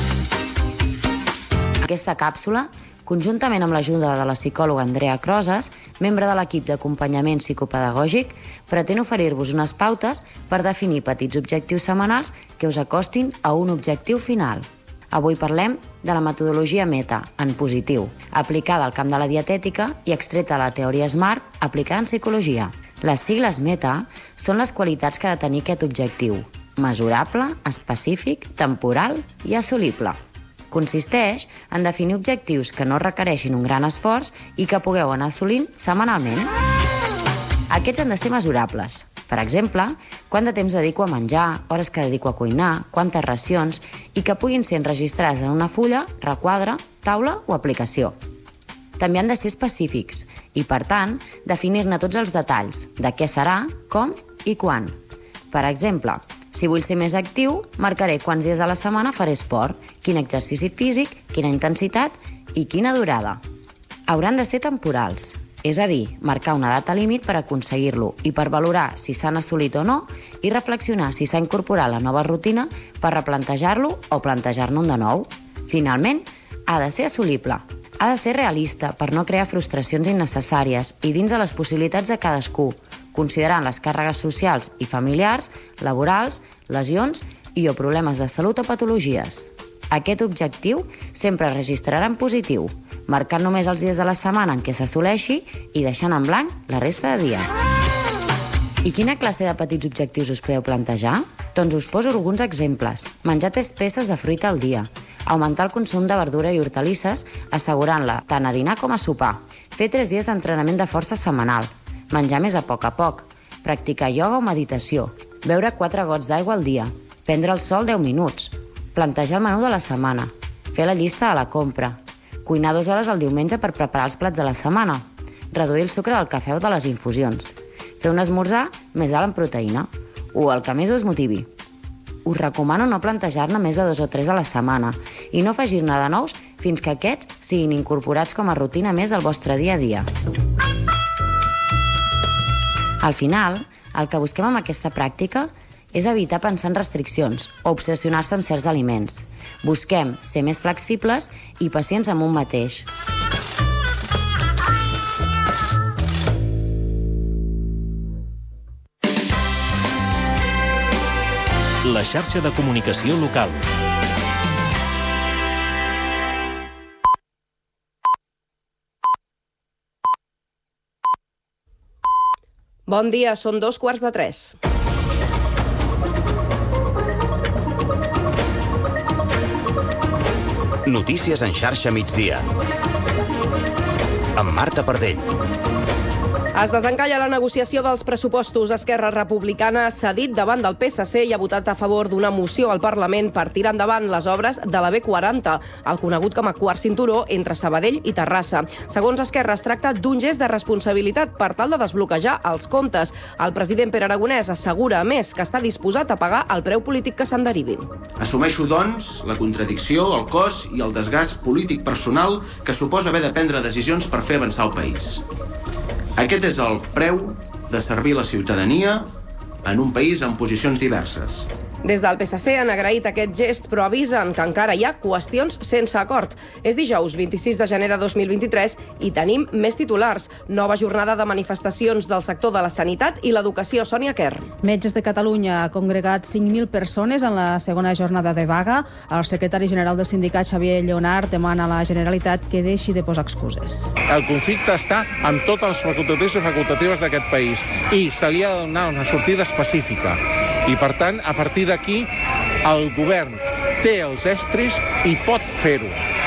Aquesta càpsula, conjuntament amb l'ajuda de la psicòloga Andrea Crosas, membre de l'equip d'acompanyament psicopedagògic, pretén oferir-vos unes pautes per definir petits objectius setmanals que us acostin a un objectiu final. Avui parlem de la metodologia META, en positiu, aplicada al camp de la dietètica i extreta de la teoria SMART, aplicada en psicologia. Les sigles META són les qualitats que ha de tenir aquest objectiu: mesurable, específic, temporal i assolible. Consisteix en definir objectius que no requereixin un gran esforç i que pugueu anar assolint setmanalment. Aquests han de ser mesurables. Per exemple, quant de temps dedico a menjar, hores que dedico a cuinar, quantes racions, i que puguin ser enregistrades en una fulla, requadre, taula o aplicació. També han de ser específics i, per tant, definir-ne tots els detalls de què serà, com i quan. Per exemple, si vull ser més actiu, marcaré quants dies a la setmana faré esport, quin exercici físic, quina intensitat i quina durada. Hauran de ser temporals, és a dir, marcar una data límit per aconseguir-lo i per valorar si s'han assolit o no i reflexionar si s'ha incorporat la nova rutina per replantejar-lo o plantejar-ne un de nou. Finalment, ha de ser assolible. Ha de ser realista per no crear frustracions innecessàries i dins de les possibilitats de cadascú, considerant les càrregues socials i familiars, laborals, lesions i o problemes de salut o patologies. Aquest objectiu sempre es registrarà en positiu, marcant només els dies de la setmana en què s'assoleixi i deixant en blanc la resta de dies. I quina classe de petits objectius us podeu plantejar? Doncs us poso alguns exemples. Menjar tres peces de fruita al dia, augmentar el consum de verdura i hortalisses assegurant-la tant a dinar com a sopar, fer tres dies d'entrenament de força setmanal, menjar més a poc a poc, practicar ioga o meditació, beure quatre gots d'aigua al dia, prendre el sol deu minuts, plantejar el menú de la setmana, fer la llista de la compra, cuinar dues hores al diumenge per preparar els plats de la setmana, reduir el sucre del cafè o de les infusions, fer un esmorzar més alt en proteïna, o el que més us motivi. Us recomano no plantejar-ne més de dos o tres a la setmana i no afegir-ne de nous fins que aquests siguin incorporats com a rutina més del vostre dia a dia. Al final, el que busquem amb aquesta pràctica és evitar pensar en restriccions o obsessionar-se amb certs aliments. Busquem ser més flexibles i pacients amb un mateix. La xarxa de comunicació local. Bon dia, són dos quarts de tres. Notícies en xarxa migdia. Amb Marta Pardell. Es desencalla la negociació dels pressupostos. Esquerra Republicana ha cedit davant del P S C i ha votat a favor d'una moció al Parlament per tirar endavant les obres de la B quaranta, el conegut com a quart cinturó entre Sabadell i Terrassa. Segons Esquerra, es tracta d'un gest de responsabilitat per tal de desbloquejar els comptes. El president Pere Aragonès assegura, a més, que està disposat a pagar el preu polític que se'n derivi. Assumeixo, doncs, la contradicció, el cost i el desgast polític personal que suposa haver de prendre decisions per fer avançar el país. Aquest és el preu de servir la ciutadania en un país amb posicions diverses. Des del P S C han agraït aquest gest, però avisen que encara hi ha qüestions sense acord. És dijous vint-i-sis de gener de dos mil vint-i-tres i tenim més titulars. Nova jornada de manifestacions del sector de la sanitat i l'educació. Sònia Quer. Metges de Catalunya ha congregat cinc mil persones en la segona jornada de vaga. El secretari general del sindicat, Xavier Lleonard, demana a la Generalitat que deixi de posar excuses. El conflicte està amb totes les facultatius i facultatives d'aquest país i se li ha de donar una sortida específica. I, per tant, a partir d'aquí, el govern té els estris i pot fer-ho.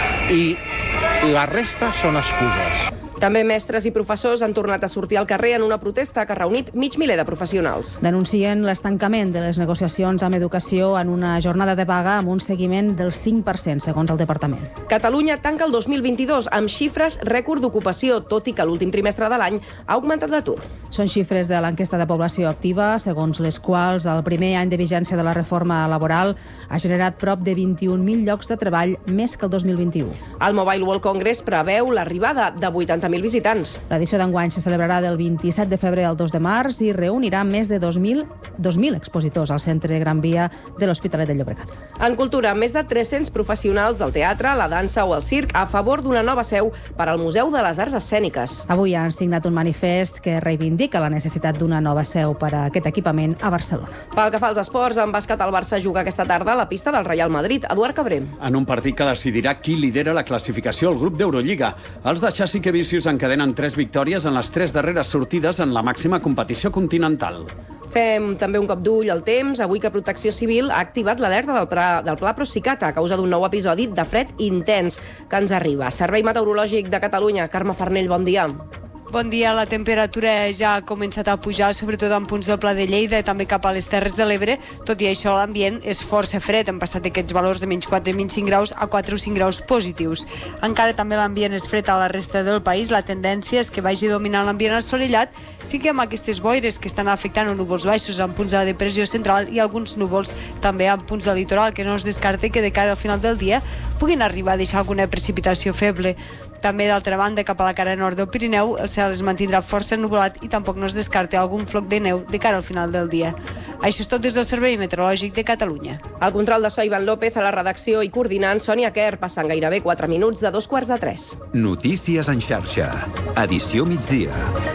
I la resta són excuses. També mestres i professors han tornat a sortir al carrer en una protesta que ha reunit mig miler de professionals. Denuncien l'estancament de les negociacions amb educació en una jornada de vaga amb un seguiment del cinc per cent, segons el departament. Catalunya tanca el dos mil vint-i-dos amb xifres rècord d'ocupació, tot i que l'últim trimestre de l'any ha augmentat l'atur. Són xifres de l'enquesta de població activa, segons les quals el primer any de vigència de la reforma laboral ha generat prop de vint-i-un mil llocs de treball més que el dos mil vint-i-u. El Mobile World Congress preveu l'arribada de vuitanta mil visitants. L'edició d'enguany se celebrarà del vint-i-set de febrer al dos de març i reunirà més de dos mil expositors al Centre Gran Via de l'Hospitalet de Llobregat. En cultura, més de tres-cents professionals del teatre, la dansa o el circ a favor d'una nova seu per al Museu de les Arts Escèniques. Avui han signat un manifest que reivindica la necessitat d'una nova seu per a aquest equipament a Barcelona. Pel que fa als esports, en bàsquet el Barça juga aquesta tarda a la pista del Real Madrid. Eduard Cabré. En un partit que decidirà qui lidera la classificació al grup d'Eurolliga. Els de Xassi Quevicius encadenen tres victòries en les tres darreres sortides en la màxima competició continental. Fem també un cop d'ull al temps. Avui que Protecció Civil ha activat l'alerta del, pla, del Pla Procicat a causa d'un nou episodi de fred intens que ens arriba. Servei Meteorològic de Catalunya. Carme Farnell, bon dia. Bon dia, la temperatura ja ha començat a pujar, sobretot en punts del Pla de Lleida i també cap a les Terres de l'Ebre. Tot i això, l'ambient és força fred. Han passat aquests valors de menys quatre, menys cinc graus a quatre o cinc graus positius. Encara també l'ambient és fred a la resta del país. La tendència és que vagi dominant l'ambient assolellat, sí que amb aquestes boires que estan afectant a núvols baixos en punts de la depressió central i alguns núvols també en punts del litoral, que no es descarta que de cara al final del dia puguin arribar a deixar alguna precipitació feble. També, d'altra banda, cap a la cara nord del Pirineu, el cel es mantindrà força ennuvolat i tampoc no es descarta algun floc de neu de cara al final del dia. Això és tot des del Servei Meteorològic de Catalunya. El control de so Ivan López, a la redacció i coordinant Sònia Quer, passant gairebé quatre minuts de dos quarts de tres. Notícies en xarxa. Edició migdia.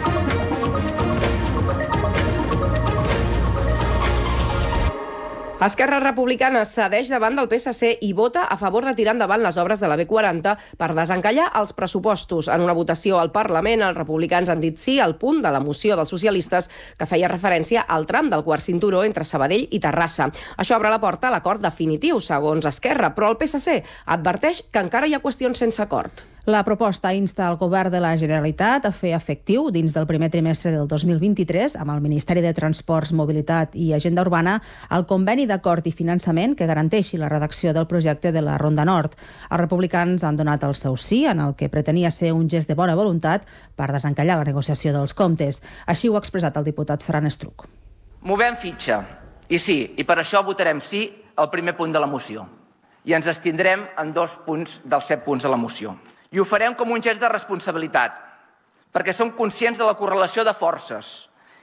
Esquerra Republicana cedeix davant del P S C i vota a favor de tirar endavant les obres de la B quaranta per desencallar els pressupostos. En una votació al Parlament, els republicans han dit sí al punt de la moció dels socialistes que feia referència al tram del quart cinturó entre Sabadell i Terrassa. Això obre la porta a l'acord definitiu, segons Esquerra, però el P S C adverteix que encara hi ha qüestions sense acord. La proposta insta el govern de la Generalitat a fer efectiu dins del primer trimestre del dos mil vint-i-tres amb el Ministeri de Transports, Mobilitat i Agenda Urbana el conveni d'acord i finançament que garanteixi la redacció del projecte de la Ronda Nord. Els republicans han donat el seu sí en el que pretenia ser un gest de bona voluntat per desencallar la negociació dels comptes. Així ho ha expressat el diputat Ferran Estruc. Movem fitxa. I sí, i per això votarem sí al primer punt de la moció. I ens abstindrem en dos punts dels set punts de la moció. I ho farem com un gest de responsabilitat, perquè som conscients de la correlació de forces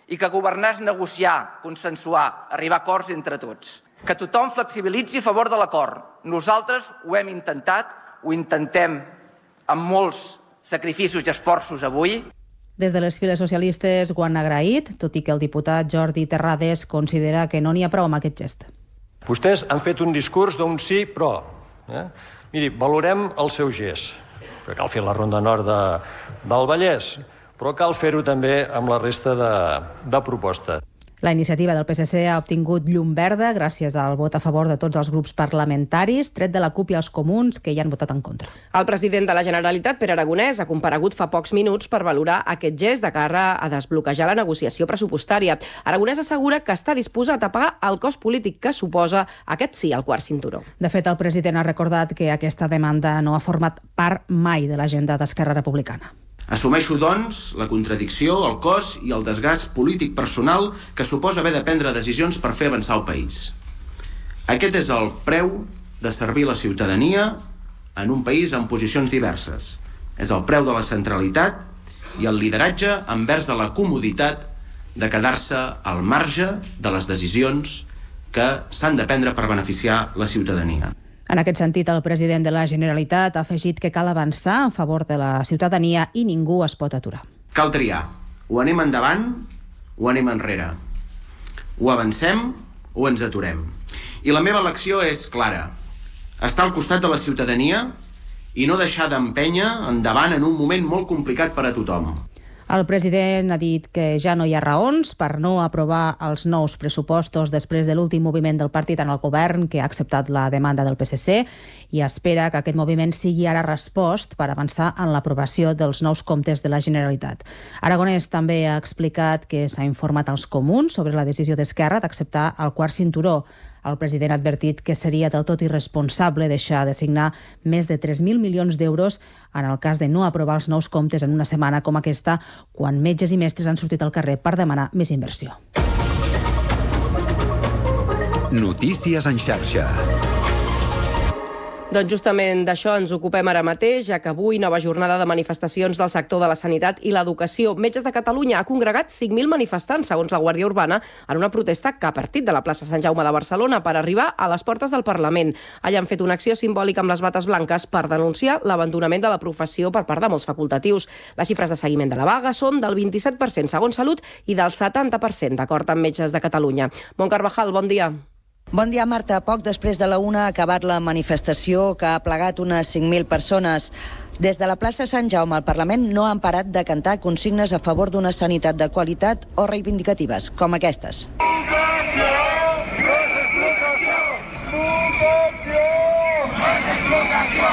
i que governar és negociar, consensuar, arribar a acords entre tots. Que tothom flexibilitzi a favor de l'acord. Nosaltres ho hem intentat, ho intentem amb molts sacrificis i esforços avui. Des de les files socialistes ho han agraït, tot i que el diputat Jordi Terrades considera que no n'hi ha prou amb aquest gest. Vostès han fet un discurs d'un sí, però... Eh? Miri, valorem el seu gest. Però cal fer la Ronda Nord de, del Vallès, però cal fer-ho també amb la resta de, de propostes. La iniciativa del P S C ha obtingut llum verda gràcies al vot a favor de tots els grups parlamentaris, tret de la CUP i els comuns, que hi han votat en contra. El president de la Generalitat, Pere Aragonès, ha comparegut fa pocs minuts per valorar aquest gest de cara a desbloquejar la negociació pressupostària. Aragonès assegura que està disposat a pagar el cost polític que suposa aquest sí al quart cinturó. De fet, el president ha recordat que aquesta demanda no ha format part mai de l'agenda d'Esquerra Republicana. Assumeixo, doncs, la contradicció, el cost i el desgast polític personal que suposa haver de prendre decisions per fer avançar el país. Aquest és el preu de servir la ciutadania en un país amb posicions diverses. És el preu de la centralitat i el lideratge envers de la comoditat de quedar-se al marge de les decisions que s'han de prendre per beneficiar la ciutadania. En aquest sentit, el president de la Generalitat ha afegit que cal avançar en favor de la ciutadania i ningú es pot aturar. Cal triar. O anem endavant o anem enrere. O avancem o ens aturem. I la meva elecció és clara. Estar al costat de la ciutadania i no deixar d'empènyer endavant en un moment molt complicat per a tothom. El president ha dit que ja no hi ha raons per no aprovar els nous pressupostos després de l'últim moviment del partit en el govern, que ha acceptat la demanda del P S C, i espera que aquest moviment sigui ara respost per avançar en l'aprovació dels nous comptes de la Generalitat. Aragonès també ha explicat que s'ha informat als comuns sobre la decisió d'Esquerra d'acceptar el quart cinturó. El president ha advertit que seria del tot irresponsable deixar de signar més de tres mil milions d'euros en el cas de no aprovar els nous comptes en una setmana com aquesta, quan metges i mestres han sortit al carrer per demanar més inversió. Notícies en xarxa. Doncs justament d'això ens ocupem ara mateix, ja que avui nova jornada de manifestacions del sector de la sanitat i l'educació. Metges de Catalunya ha congregat cinc mil manifestants, segons la Guàrdia Urbana, en una protesta que ha partit de la plaça Sant Jaume de Barcelona per arribar a les portes del Parlament. Allà han fet una acció simbòlica amb les bates blanques per denunciar l'abandonament de la professió per part de molts facultatius. Les xifres de seguiment de la vaga són del vint-i-set per cent segons Salut i del setanta per cent d'acord amb Metges de Catalunya. Mont Carvajal, bon dia. Bon dia, Marta. Poc després de la una ha acabat la manifestació que ha plegat unes cinc mil persones. Des de la plaça Sant Jaume al Parlament no han parat de cantar consignes a favor d'una sanitat de qualitat o reivindicatives, com aquestes. Vocació! No és explotació! Vocació! No és explotació!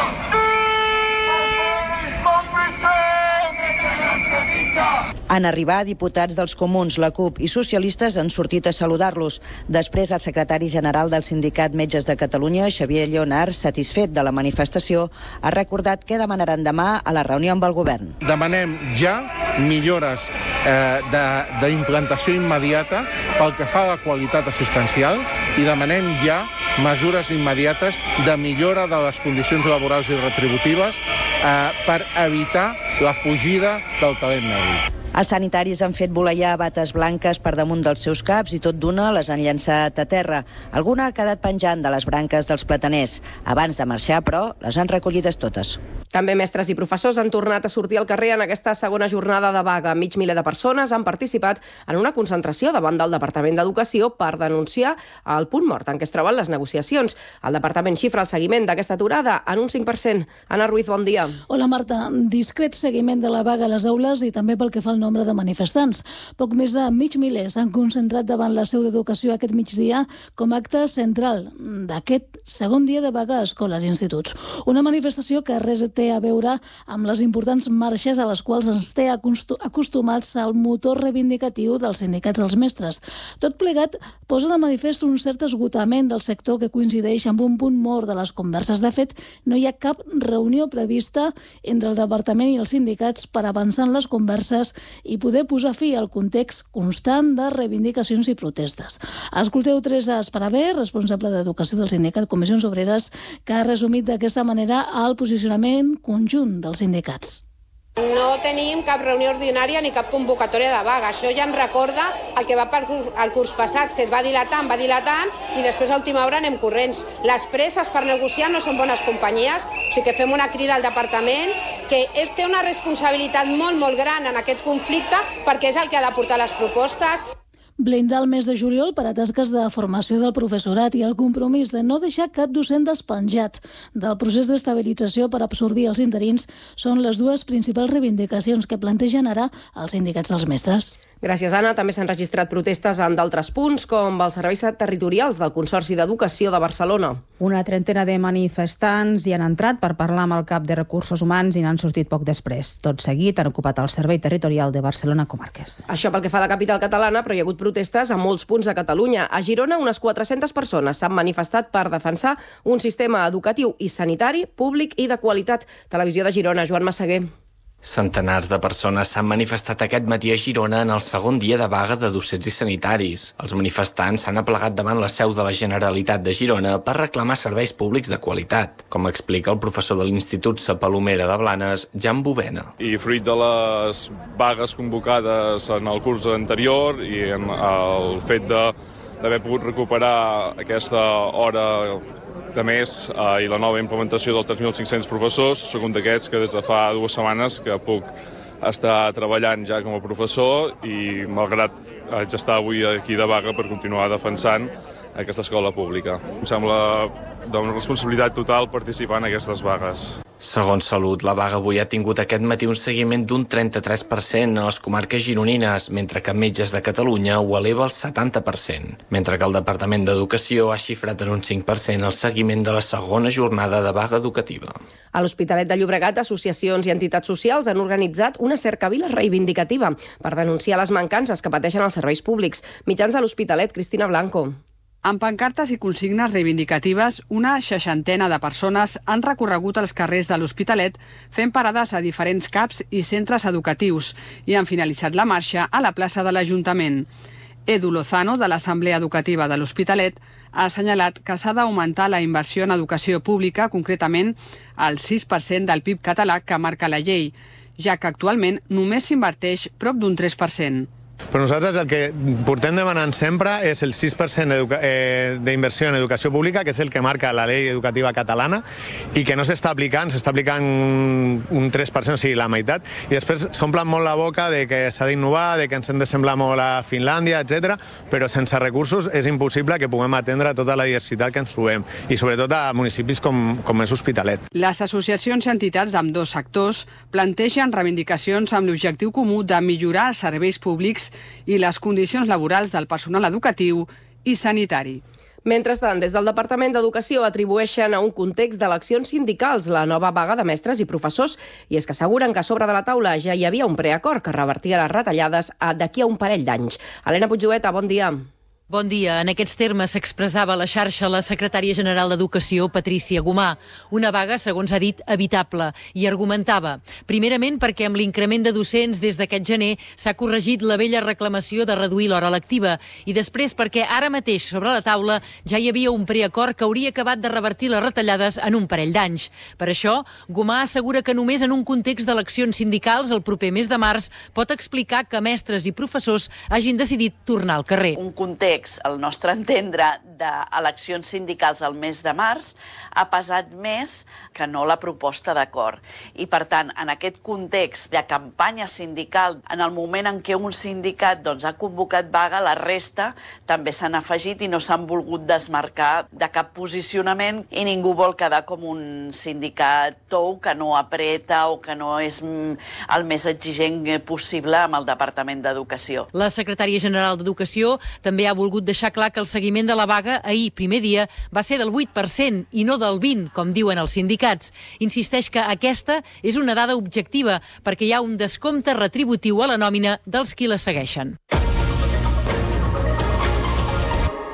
Han arribat diputats dels comuns, la CUP i socialistes han sortit a saludar-los. Després, el secretari general del Sindicat Metges de Catalunya, Xavier Lleonard, satisfet de la manifestació, ha recordat què demanaran demà a la reunió amb el govern. Demanem ja millores eh, d'implantació immediata pel que fa a la qualitat assistencial i demanem ja mesures immediates de millora de les condicions laborals i retributives eh, per evitar la fugida del talent mèdic. Els sanitaris han fet voleiar bates blanques per damunt dels seus caps i tot d'una les han llançat a terra. Alguna ha quedat penjant de les branques dels plataners. Abans de marxar, però, les han recollides totes. També mestres i professors han tornat a sortir al carrer en aquesta segona jornada de vaga. Mig miler de persones han participat en una concentració davant del Departament d'Educació per denunciar el punt mort en què es troben les negociacions. El departament xifra el seguiment d'aquesta aturada en un cinc per cent. Anna Ruiz, bon dia. Hola, Marta. Discret seguiment de la vaga a les aules i també pel que fa al nombre de manifestants. Poc més de mig miler s'han concentrat davant la seu d'educació aquest migdia com a acte central d'aquest segon dia de vaga a escoles i instituts. Una manifestació que res té a veure amb les importants marxes a les quals ens té acostumats al motor reivindicatiu dels sindicats dels mestres. Tot plegat posa de manifest un cert esgotament del sector que coincideix amb un punt mort de les converses. De fet, no hi ha cap reunió prevista entre el departament i els sindicats per avançar en les converses i poder posar fi al context constant de reivindicacions i protestes. Escolteu Teresa Esparaver, responsable d'Educació del sindicat Comissions Obreres, que ha resumit d'aquesta manera el posicionament conjunt dels sindicats. No tenim cap reunió ordinària ni cap convocatòria de vaga. Això ja ens recorda el que va per el curs passat, que es va dilatant, va dilatant, i després a última hora anem corrents. Les presses per negociar no són bones companyies, o sigui que fem una crida al departament, que és, té una responsabilitat molt, molt gran en aquest conflicte, perquè és el que ha de portar les propostes. Blindar el mes de juliol per a tasques de formació del professorat i el compromís de no deixar cap docent despenjat del procés d'estabilització per absorbir els interins són les dues principals reivindicacions que plantegen ara els sindicats dels mestres. Gràcies, Anna. També s'han registrat protestes en d'altres punts, com els serveis territorials del Consorci d'Educació de Barcelona. Una trentena de manifestants hi han entrat per parlar amb el cap de Recursos Humans i n'han sortit poc després. Tot seguit han ocupat el Servei Territorial de Barcelona Comarques. Això pel que fa a la capital catalana, però hi ha hagut protestes a molts punts de Catalunya. A Girona, unes quatre-centes persones s'han manifestat per defensar un sistema educatiu i sanitari, públic i de qualitat. Televisió de Girona, Joan Massaguer. Centenars de persones s'han manifestat aquest matí a Girona en el segon dia de vaga de docents i sanitaris. Els manifestants s'han aplegat davant la seu de la Generalitat de Girona per reclamar serveis públics de qualitat, com explica el professor de l'Institut Sa Palomera de Blanes, Jan Bovena. I fruit de les vagues convocades en el curs anterior i en el fet de d'haver pogut recuperar aquesta hora de mes eh, i la nova implementació dels tres mil cinc-cents professors, soc un d'aquests que des de fa dues setmanes que puc estar treballant ja com a professor i malgrat haig d'estar avui aquí de vaga per continuar defensant aquesta escola pública. Em sembla d'una responsabilitat total participar en aquestes vagues. Segons Salut, la vaga avui ha tingut aquest matí un seguiment d'un trenta-tres per cent a les comarques gironines, mentre que Metges de Catalunya ho eleva al setanta per cent, mentre que el Departament d'Educació ha xifrat en un cinc per cent el seguiment de la segona jornada de vaga educativa. A l'Hospitalet de Llobregat, associacions i entitats socials han organitzat una cercavila reivindicativa per denunciar les mancances que pateixen els serveis públics. Mitjans de l'Hospitalet, Cristina Blanco. Amb pancartes i consignes reivindicatives, una seixantena de persones han recorregut els carrers de l'Hospitalet fent parades a diferents C A Ps i centres educatius i han finalitzat la marxa a la plaça de l'Ajuntament. Edu Lozano, de l'Assemblea Educativa de l'Hospitalet, ha assenyalat que s'ha d'augmentar la inversió en educació pública, concretament al sis per cent del P I B català que marca la llei, ja que actualment només s'inverteix prop d'un tres per cent. Però nosaltres el que portem demanant sempre és el sis per cent d'inversió en educació pública, que és el que marca la llei educativa catalana i que no s'està aplicant, s'està aplicant un tres per cent, o sigui, la meitat, i després s'omplen molt la boca de que s'ha d'innovar, de que ens hem de semblar molt a Finlàndia, etcètera, però sense recursos és impossible que puguem atendre tota la diversitat que ens trobem, i sobretot a municipis com, com és Hospitalet. Les associacions i entitats d'ambdós sectors plantegen reivindicacions amb l'objectiu comú de millorar els serveis públics i les condicions laborals del personal educatiu i sanitari. Mentrestant, des del Departament d'Educació atribueixen a un context d'eleccions sindicals la nova vaga de mestres i professors i és que asseguren que a sobre de la taula ja hi havia un preacord que revertia les retallades d'aquí a un parell d'anys. Helena Puigjueta, bon dia. Bon dia. En aquests termes s'expressava a la xarxa la secretària general d'Educació, Patrícia Gomà. Una vaga, segons ha dit, evitable, i argumentava. Primerament perquè amb l'increment de docents des d'aquest gener s'ha corregit la vella reclamació de reduir l'hora lectiva i després perquè ara mateix sobre la taula ja hi havia un preacord que hauria acabat de revertir les retallades en un parell d'anys. Per això, Gomà assegura que només en un context d'eleccions sindicals el proper mes de març pot explicar que mestres i professors hagin decidit tornar al carrer. Un context, al nostre entendre, d'eleccions sindicals al mes de març ha pesat més que no la proposta d'acord. I, per tant, en aquest context de campanya sindical, en el moment en què un sindicat doncs, ha convocat vaga, la resta també s'han afegit i no s'han volgut desmarcar de cap posicionament i ningú vol quedar com un sindicat tou que no apreta o que no és el més exigent possible amb el Departament d'Educació. La secretària general d'Educació també ha volgut deixar clar que el seguiment de la vaga ahir, primer dia, va ser del vuit per cent i no del vint, com diuen els sindicats. Insisteix que aquesta és una dada objectiva perquè hi ha un descompte retributiu a la nòmina dels qui la segueixen.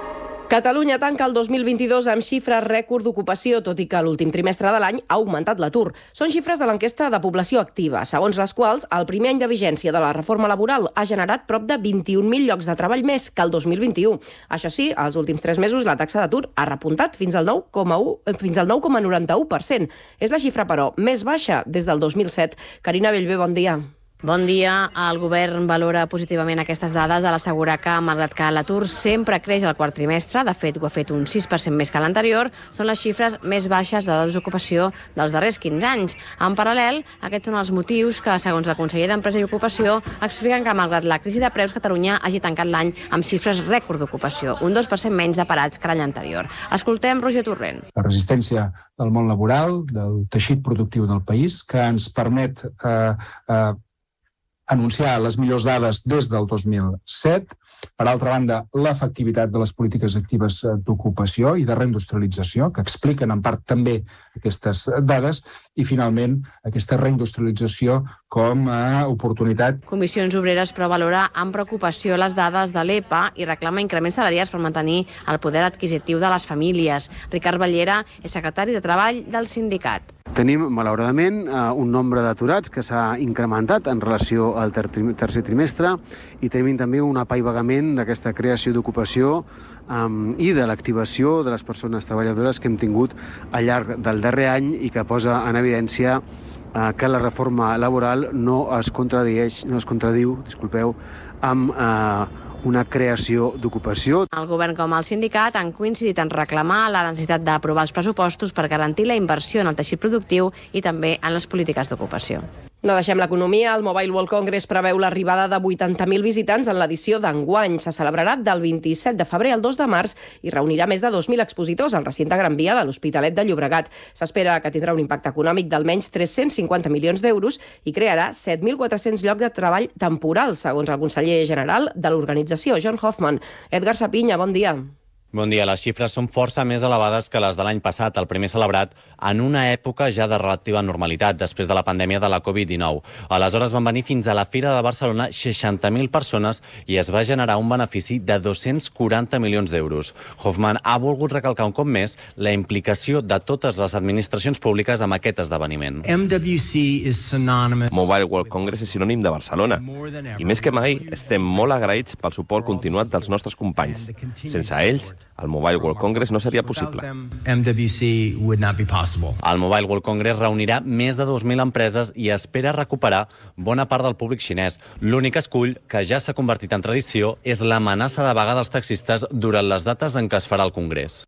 Catalunya tanca el dos mil vint-i-dos amb xifres rècord d'ocupació, tot i que l'últim trimestre de l'any ha augmentat l'atur. Són xifres de l'enquesta de població activa, segons les quals el primer any de vigència de la reforma laboral ha generat prop de vint-i-un mil llocs de treball més que el dos mil vint-i-u. Això sí, als últims tres mesos la taxa d'atur ha repuntat fins al nou coma noranta-u per cent. És la xifra, però, més baixa des del dos mil set. Carina Bellver, bon dia. Bon dia. El govern valora positivament aquestes dades a l'assegurar que, malgrat que l'atur sempre creix al quart trimestre, de fet ho ha fet un sis per cent més que l'anterior, són les xifres més baixes de la desocupació dels darrers quinze anys. En paral·lel, aquests són els motius que, segons el conseller d'Empresa i Ocupació, expliquen que, malgrat la crisi de preus, Catalunya hagi tancat l'any amb xifres rècord d'ocupació, un dos per cent menys de parats que l'any anterior. Escoltem Roger Torrent. La resistència del món laboral, del teixit productiu del país, que ens permet eh, eh, anunciar les millors dades des del dos mil set. Per altra banda, l'efectivitat de les polítiques actives d'ocupació i de reindustrialització, que expliquen en part també aquestes dades, i finalment aquesta reindustrialització com a oportunitat. Comissions Obreres però valora amb preocupació les dades de l'E P A i reclama increments salarials per mantenir el poder adquisitiu de les famílies. Ricard Ballera és secretari de Treball del sindicat. Tenim, malauradament, un nombre d'aturats que s'ha incrementat en relació al tercer trimestre i tenim també un apaivagament d'aquesta creació d'ocupació um, i de l'activació de les persones treballadores que hem tingut al llarg del darrer any i que posa en evidència uh, que la reforma laboral no es contradieix, no es contradiu, disculpeu, amb uh, una creació d'ocupació. El govern com el sindicat han coincidit en reclamar la necessitat d'aprovar els pressupostos per garantir la inversió en el teixit productiu i també en les polítiques d'ocupació. No deixem l'economia. El Mobile World Congress preveu l'arribada de vuitanta mil visitants en l'edició d'enguany. Se celebrarà del vint-i-set de febrer al dos de març i reunirà més de dos mil expositors al recinte Gran Via de l'Hospitalet de Llobregat. S'espera que tindrà un impacte econòmic d'almenys tres-cents cinquanta milions d'euros i crearà set mil quatre-cents llocs de treball temporal, segons el conseller general de l'organització, John Hoffman. Edgar Sapinya, bon dia. Bon dia. Les xifres són força més elevades que les de l'any passat, el primer celebrat en una època ja de relativa normalitat, després de la pandèmia de la covid dinou. Aleshores van venir fins a la Fira de Barcelona seixanta mil persones i es va generar un benefici de dos-cents quaranta milions d'euros. Hoffman ha volgut recalcar un cop més la implicació de totes les administracions públiques amb aquest esdeveniment. M W C is synonymous. Mobile World Congress és sinònim de Barcelona. I més que mai, estem molt agraïts pel suport continuat dels nostres companys. Sense ells, el Mobile World Congress no seria possible. M W C would not be possible. El Mobile World Congress reunirà més de dos mil empreses i espera recuperar bona part del públic xinès. L'únic escull, que ja s'ha convertit en tradició, és l'amenaça de vaga dels taxistes durant les dates en què es farà el Congrés.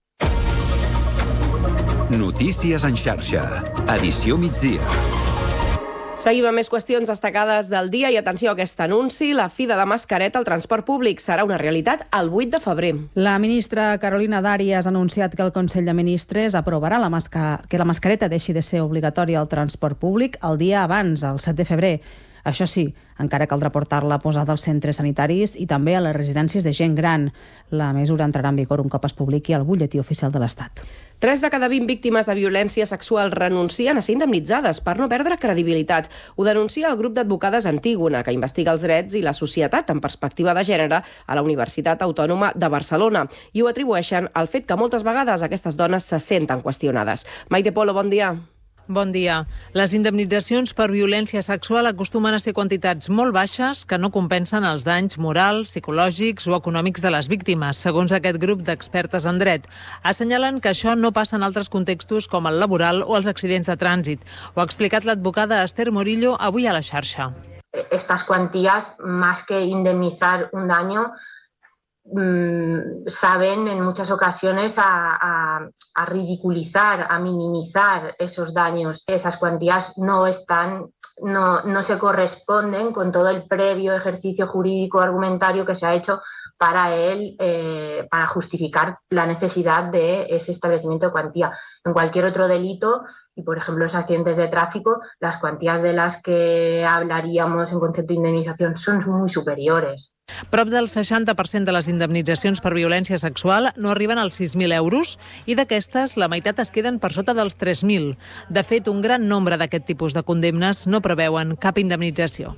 Notícies en xarxa. Edició migdia. Seguim amb més qüestions destacades del dia i atenció a aquest anunci. La fi de la mascareta al transport públic serà una realitat el vuit de febrer. La ministra Carolina Dàries ha anunciat que el Consell de Ministres aprovarà la masca... que la mascareta deixi de ser obligatòria al transport públic el dia abans, el set de febrer. Això sí, encara caldrà portar-la posada als centres sanitaris i també a les residències de gent gran. La mesura entrarà en vigor un cop es publiqui al butlletí oficial de l'Estat. Tres de cada vint víctimes de violència sexual renuncien a ser indemnitzades per no perdre credibilitat. Ho denuncia el grup d'advocades Antígona, que investiga els drets i la societat en perspectiva de gènere a la Universitat Autònoma de Barcelona. I ho atribueixen al fet que moltes vegades aquestes dones se senten qüestionades. Maite Polo, bon dia. Bon dia. Les indemnitzacions per violència sexual acostumen a ser quantitats molt baixes que no compensen els danys morals, psicològics o econòmics de les víctimes, segons aquest grup d'expertes en dret. Assenyalen que això no passa en altres contextos com el laboral o els accidents de trànsit. Ho ha explicat l'advocada Esther Morillo avui a la xarxa. Estas cuantías, más que indemnizar un daño, saben en muchas ocasiones a, a, a ridiculizar, a minimizar esos daños. Esas cuantías no están, no, no se corresponden con todo el previo ejercicio jurídico argumentario que se ha hecho para él, eh, para justificar la necesidad de ese establecimiento de cuantía. En cualquier otro delito, y por ejemplo los accidentes de tráfico, las cuantías de las que hablaríamos en concepto de indemnización son muy superiores. Prop del seixanta per cent de les indemnitzacions per violència sexual no arriben als sis mil euros i d'aquestes la meitat es queden per sota dels tres mil. De fet, un gran nombre d'aquest tipus de condemnes no preveuen cap indemnització.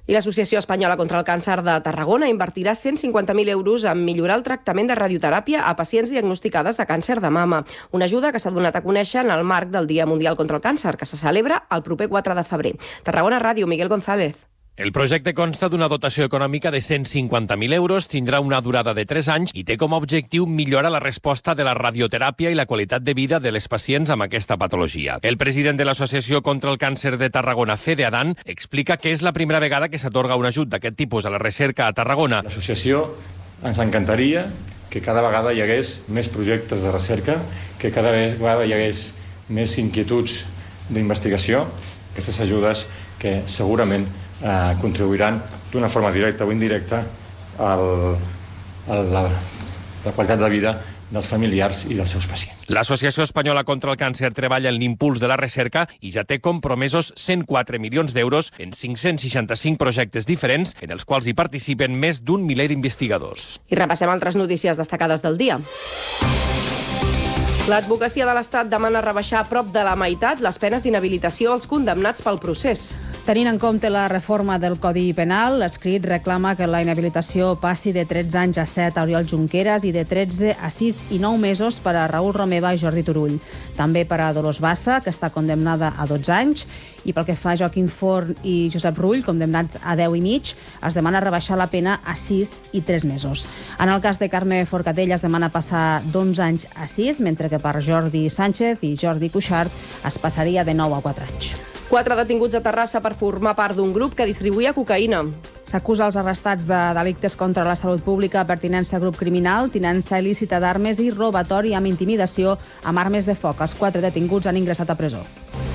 I l'Associació Espanyola contra el Càncer de Tarragona invertirà cent cinquanta mil euros en millorar el tractament de radioteràpia a pacients diagnosticades de càncer de mama. Una ajuda que s'ha donat a conèixer en el marc del Dia Mundial contra el Càncer, que se celebra el proper quatre de febrer. Tarragona Ràdio, Miguel González. El projecte consta d'una dotació econòmica de cent cinquanta mil euros, tindrà una durada de tres anys i té com a objectiu millorar la resposta de la radioteràpia i la qualitat de vida de les pacients amb aquesta patologia. El president de l'Associació contra el Càncer de Tarragona, Fede Adán, explica que és la primera vegada que s'atorga un ajut d'aquest tipus a la recerca a Tarragona. L'associació ens encantaria que cada vegada hi hagués més projectes de recerca, que cada vegada hi hagués més inquietuds d'investigació. Aquestes ajudes que segurament Eh, contribuiran d'una forma directa o indirecta al, a la, la qualitat de vida dels familiars i dels seus pacients. L'Associació Espanyola contra el Càncer treballa en l'impuls de la recerca i ja té compromesos cent quatre milions d'euros en cinc-cents seixanta-cinc projectes diferents en els quals hi participen més d'un miler d'investigadors. I repassem altres notícies destacades del dia. L'advocacia de l'Estat demana rebaixar a prop de la meitat les penes d'inhabilitació als condemnats pel procés. Tenint en compte la reforma del Codi Penal, l'escrit reclama que la inhabilitació passi de tretze anys a set a Oriol Junqueras i de tretze a sis i nou mesos per a Raül Romeva i Jordi Turull. També per a Dolors Bassa, que està condemnada a dotze anys, i pel que fa a Joaquim Forn i Josep Rull, condemnats a deu i mig, es demana rebaixar la pena a sis i tres mesos. En el cas de Carme Forcadell es demana passar d'onze anys a sis, mentre que per Jordi Sánchez i Jordi Cuixart es passaria de nou a quatre anys. Quatre detinguts a Terrassa per formar part d'un grup que distribuïa cocaïna. S'acusa els arrestats de delictes contra la salut pública, pertinença a grup criminal, tinença il·lícita d'armes i robatori amb intimidació amb armes de foc. Els quatre detinguts han ingressat a presó.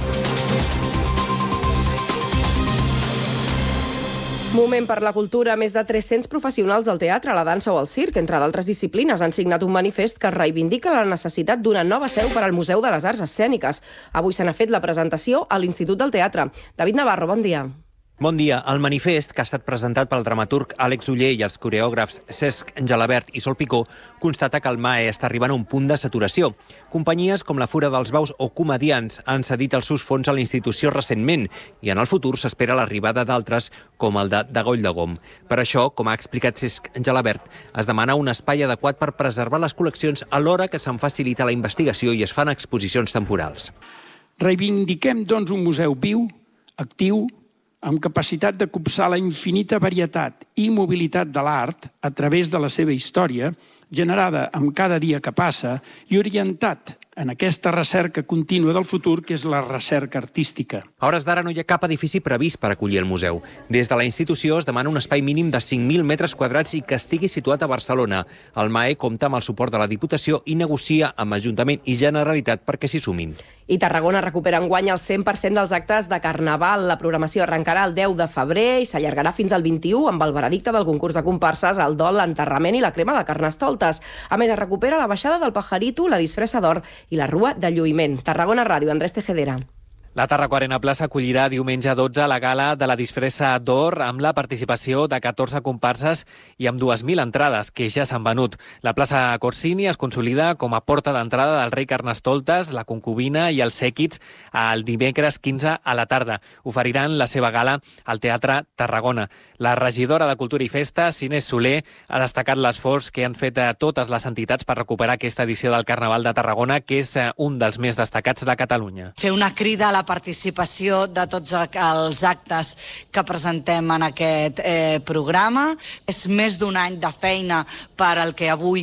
Moment per la cultura. Més de tres-cents professionals del teatre, la dansa o el circ, entre d'altres disciplines, han signat un manifest que reivindica la necessitat d'una nova seu per al Museu de les Arts Escèniques. Avui se n'ha fet la presentació a l'Institut del Teatre. David Navarro, bon dia. Bon dia. El manifest, que ha estat presentat pel dramaturg Àlex Oller i els coreògrafs Cesc Gelabert i Sol Picó, constata que el M A E està arribant a un punt de saturació. Companyies com la Fura dels Baus o comediants han cedit els seus fons a la institució recentment i en el futur s'espera l'arribada d'altres com el de Dagoll de Gom. Per això, com ha explicat Cesc Gelabert, es demana un espai adequat per preservar les col·leccions alhora que se'n facilita la investigació i es fan exposicions temporals. Reivindiquem, doncs, un museu viu, actiu, amb capacitat de copsar la infinita varietat i mobilitat de l'art a través de la seva història, generada amb cada dia que passa i orientat en aquesta recerca contínua del futur, que és la recerca artística. A hores d'ara no hi ha cap edifici previst per acollir el museu. Des de la institució es demana un espai mínim de cinc mil metres quadrats i que estigui situat a Barcelona. El M A E compta amb el suport de la Diputació i negocia amb Ajuntament i Generalitat perquè s'hi sumin. I Tarragona recupera enguany el cent per cent dels actes de Carnaval. La programació arrencarà el deu de febrer i s'allargarà fins al vint-i-u amb el veredicte del concurs de comparses, el dol, l'enterrament i la crema de carnestoltes. A més, es recupera la baixada del Pajarito, la disfressa d'or i la rua de lluïment. Tarragona Ràdio, Andrés Tejedera. La Tarraco-Arena Plaça acollirà diumenge dotze la gala de la disfressa d'or amb la participació de catorze comparses i amb dues mil entrades, que ja s'han venut. La plaça Corsini es consolida com a porta d'entrada del rei Carnestoltes, la concubina i els sèquits el dimecres quinze a la tarda. Oferiran la seva gala al Teatre Tarragona. La regidora de Cultura i Festa, Inés Soler, ha destacat l'esforç que han fet a totes les entitats per recuperar aquesta edició del Carnaval de Tarragona, que és un dels més destacats de Catalunya. Fer una crida a la participació de tots els actes que presentem en aquest eh, programa. És més d'un any de feina per al que avui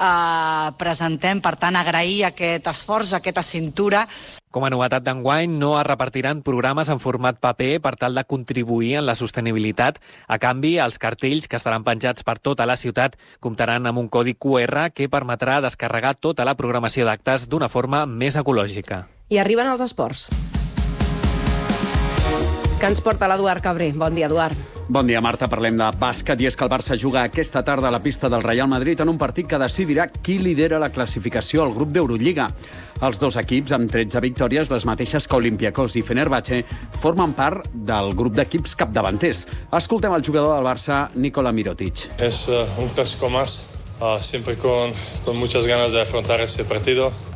eh, presentem, per tant agrair aquest esforç, aquesta cintura. Com a novetat d'enguany, no es repartiran programes en format paper per tal de contribuir en la sostenibilitat. A canvi, els cartells que estaran penjats per tota la ciutat comptaran amb un codi Q R que permetrà descarregar tota la programació d'actes d'una forma més ecològica. I arriben els esports. Que ens porta l'Eduard Cabré. Bon dia, Eduard. Bon dia, Marta. Parlem de bàsquet i és que el Barça juga aquesta tarda a la pista del Real Madrid en un partit que decidirà qui lidera la classificació al grup d'Eurolliga. Els dos equips, amb tretze victòries, les mateixes que Olympiacos i Fenerbahçe, formen part del grup d'equips capdavanters. Escoltem el jugador del Barça, Nikola Mirotic. Es uh, un clásico más. Uh, siempre con, con muchas ganas de afrontar este partido,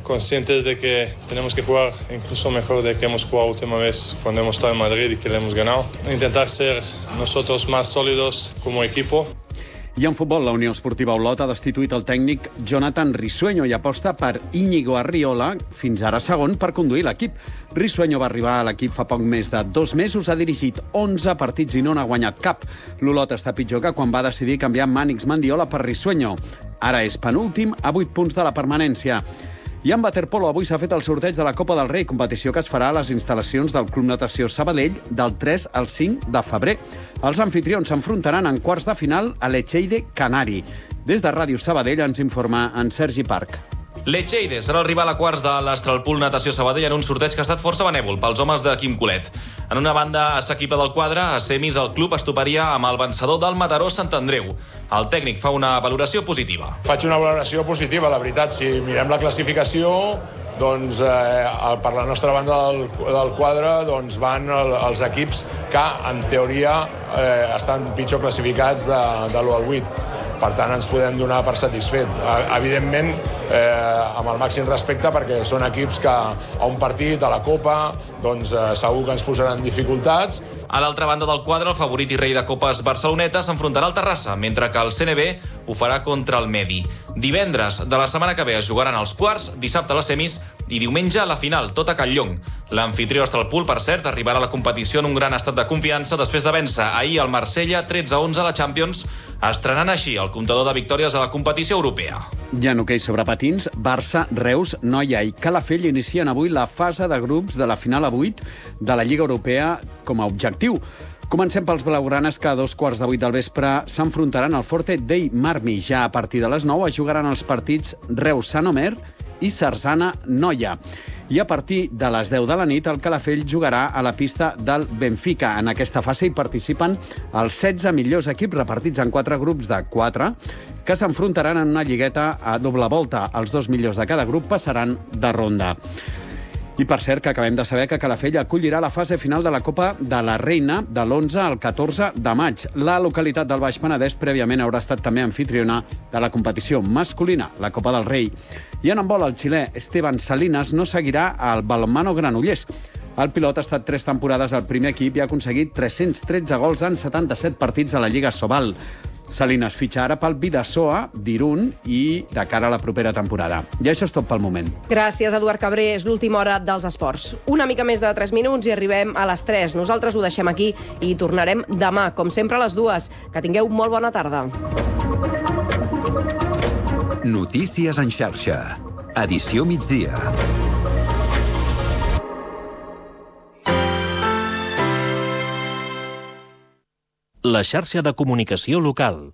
conscientes de que tenemos que jugar incluso mejor de que hemos jugado la última vez cuando hemos estado en Madrid y que le hemos ganado. Intentar ser nosotros más sólidos como equipo. I en futbol, la Unió Esportiva Olot ha destituït el tècnic Jonathan Risueño i aposta per Íñigo Arriola, fins ara segon, per conduir l'equip. Risueño va arribar a l'equip fa poc més de dos mesos, ha dirigit onze partits i no n'ha guanyat cap. L'Olot està pitjor que quan va decidir canviar Mànix Mandiola per Risueño. Ara és penúltim, a vuit punts de la permanència. I en waterpolo avui s'ha fet el sorteig de la Copa del Rei, competició que es farà a les instal·lacions del Club Natació Sabadell del tres al cinc de febrer. Els anfitrions s'enfrontaran en quarts de final a l'Echeide Canari. Des de Ràdio Sabadell ens informa en Sergi Parc. L'Echeide serà el rival a quarts de l'Astralpool Natació Sabadell en un sorteig que ha estat força benèvol pels homes de Quim Colet. En una banda assequible del quadre, a semis el club es toparia amb el vencedor del Mataró Sant Andreu. El tècnic fa una valoració positiva. Faig una valoració positiva, la veritat. Si mirem la classificació, doncs eh, per la nostra banda del, del quadre doncs van el, els equips que, en teoria, eh, estan pitjor classificats de, de l'u al vuit. Per tant, ens podem donar per satisfet. Evidentment, eh, amb el màxim respecte, perquè són equips que a un partit, a la Copa, doncs eh, segur que ens posaran dificultats. A l'altra banda del quadre, el favorit i rei de Copes Barceloneta s'enfrontarà al Terrassa, mentre que el C N B ho farà contra el Medi. Divendres de la setmana que ve es jugaran els quarts, dissabte les semis i diumenge la final, tot a Catlllong. L'anfitrió Astralpool, per cert, arribarà a la competició en un gran estat de confiança després de vèncer ahir al Marsella tretze a onze a la Champions, estrenant així el comptador de victòries a la competició europea. I en hoquei sobre patins, Barça, Reus, Noia i Calafell inicien avui la fase de grups de la final a vuit de la Lliga Europea com a objectiu. Comencem pels blaugranes, que a dos quarts de vuit del vespre s'enfrontaran al Forte dei Marmi. Ja a partir de les nou es jugaran els partits Reus-Sant Omer i Sarzana-Noia. I a partir de les deu de la nit, el Calafell jugarà a la pista del Benfica. En aquesta fase hi participen els setze millors equips repartits en quatre grups de quatre que s'enfrontaran en una lligueta a doble volta. Els dos millors de cada grup passaran de ronda. I per cert, que acabem de saber que Calafell acollirà la fase final de la Copa de la Reina de l'onze al catorze de maig. La localitat del Baix Penedès prèviament haurà estat també anfitriona de la competició masculina, la Copa del Rei. I en handbol, el xilè Esteban Salinas no seguirà al Balonmano Granollers. El pilot ha estat tres temporades al primer equip i ha aconseguit tres-cents tretze gols en setanta-set partits a la Lliga Sobal. Salinas fitxa ara pel Bidasoa d'Irun i de cara a la propera temporada. I això és tot pel moment. Gràcies, Eduard Cabré. És l'última hora dels esports. Una mica més de tres minuts i arribem a les tres. Nosaltres ho deixem aquí i tornarem demà, com sempre a les dues. Que tingueu molt bona tarda. Notícies en xarxa. Edició migdia. La xarxa de comunicació local.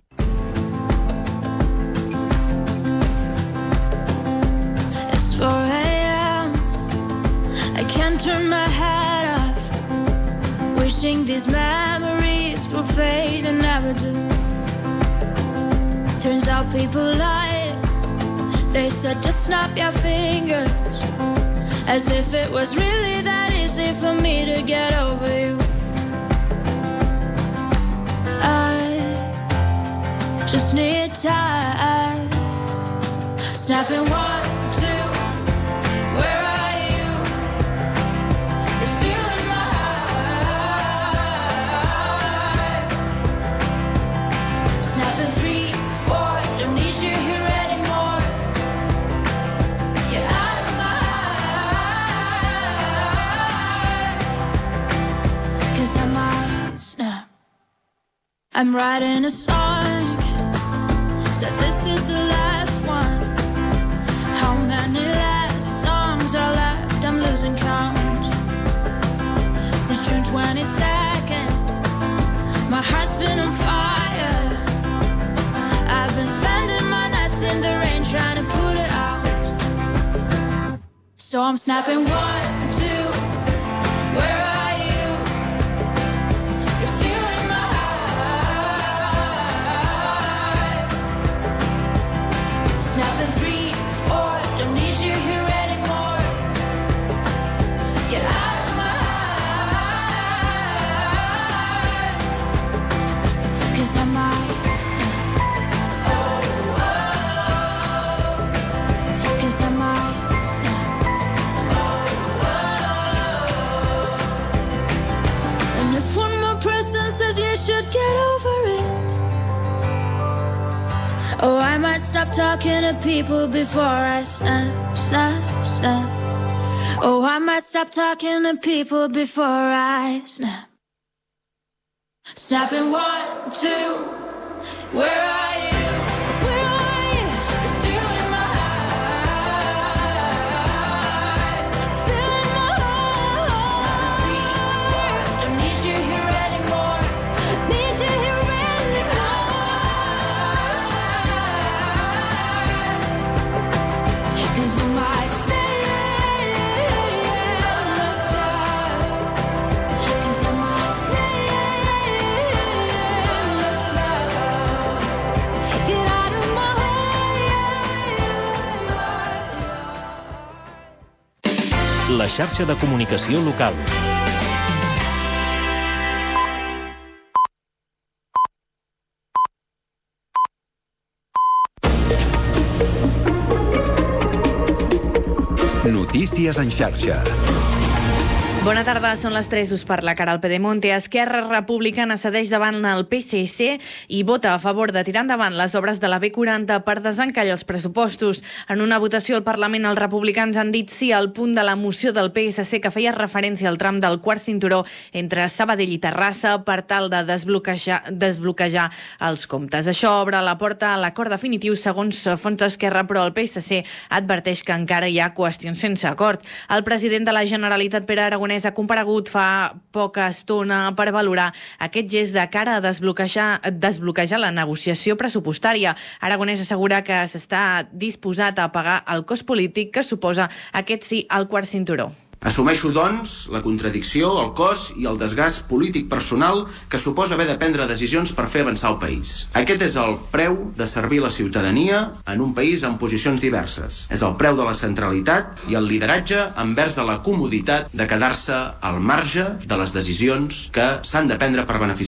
It's four a.m. I can't turn my head off, wishing these memories will fade and never do. Turns out people lie. They said just snap your fingers, as if it was really that easy for me to get over you. I just need time. Snapping one, two, where are you? You're stealing my heart. Snapping three, four, don't need you here anymore. Get out of my heart. 'Cause I might snap. I'm writing a song, said this is the last one. How many last songs are left? I'm losing count. Since June twenty-second, my heart's been on fire. I've been spending my nights in the rain trying to put it out. So I'm snapping one, two, where are you? You're stealing my snapping three, four, don't need you here anymore. Get out of my heart. 'Cause I might snap. Oh, oh. 'Cause I might snap. says you should get over it. Oh, I might stop talking to people before I snap, snap, snap. Oh, I might stop talking to people before I snap. Snapping one, two, where are you? Where are you? You're still in my heart. Still in my heart. Snapping three, four, don't need you here anymore. Need you here anymore. 'Cause you might stay. La xarxa de comunicació local. Notícies en xarxa. Bona tarda, són les tres, us parla Caral Pedemonte. Esquerra Republicana cedeix davant el P S C i vota a favor de tirar endavant les obres de la B quaranta per desencallar els pressupostos. En una votació al Parlament, els republicans han dit sí al punt de la moció del P S C que feia referència al tram del quart cinturó entre Sabadell i Terrassa per tal de desbloquejar, desbloquejar els comptes. Això obre la porta a l'acord definitiu, segons fonts d'Esquerra, però el P S C adverteix que encara hi ha qüestions sense acord. El president de la Generalitat, Pere Aragonès, ha comparegut fa poca estona per valorar aquest gest de cara a desbloquejar, desbloquejar la negociació pressupostària. Aragonès assegura que s'està disposat a pagar el cost polític que suposa aquest sí al quart cinturó. Assumeixo, doncs, la contradicció, el cost i el desgast polític personal que suposa haver de prendre decisions per fer avançar el país. Aquest és el preu de servir la ciutadania en un país amb posicions diverses. És el preu de la centralitat i el lideratge envers de la comoditat de quedar-se al marge de les decisions que s'han de prendre per beneficiar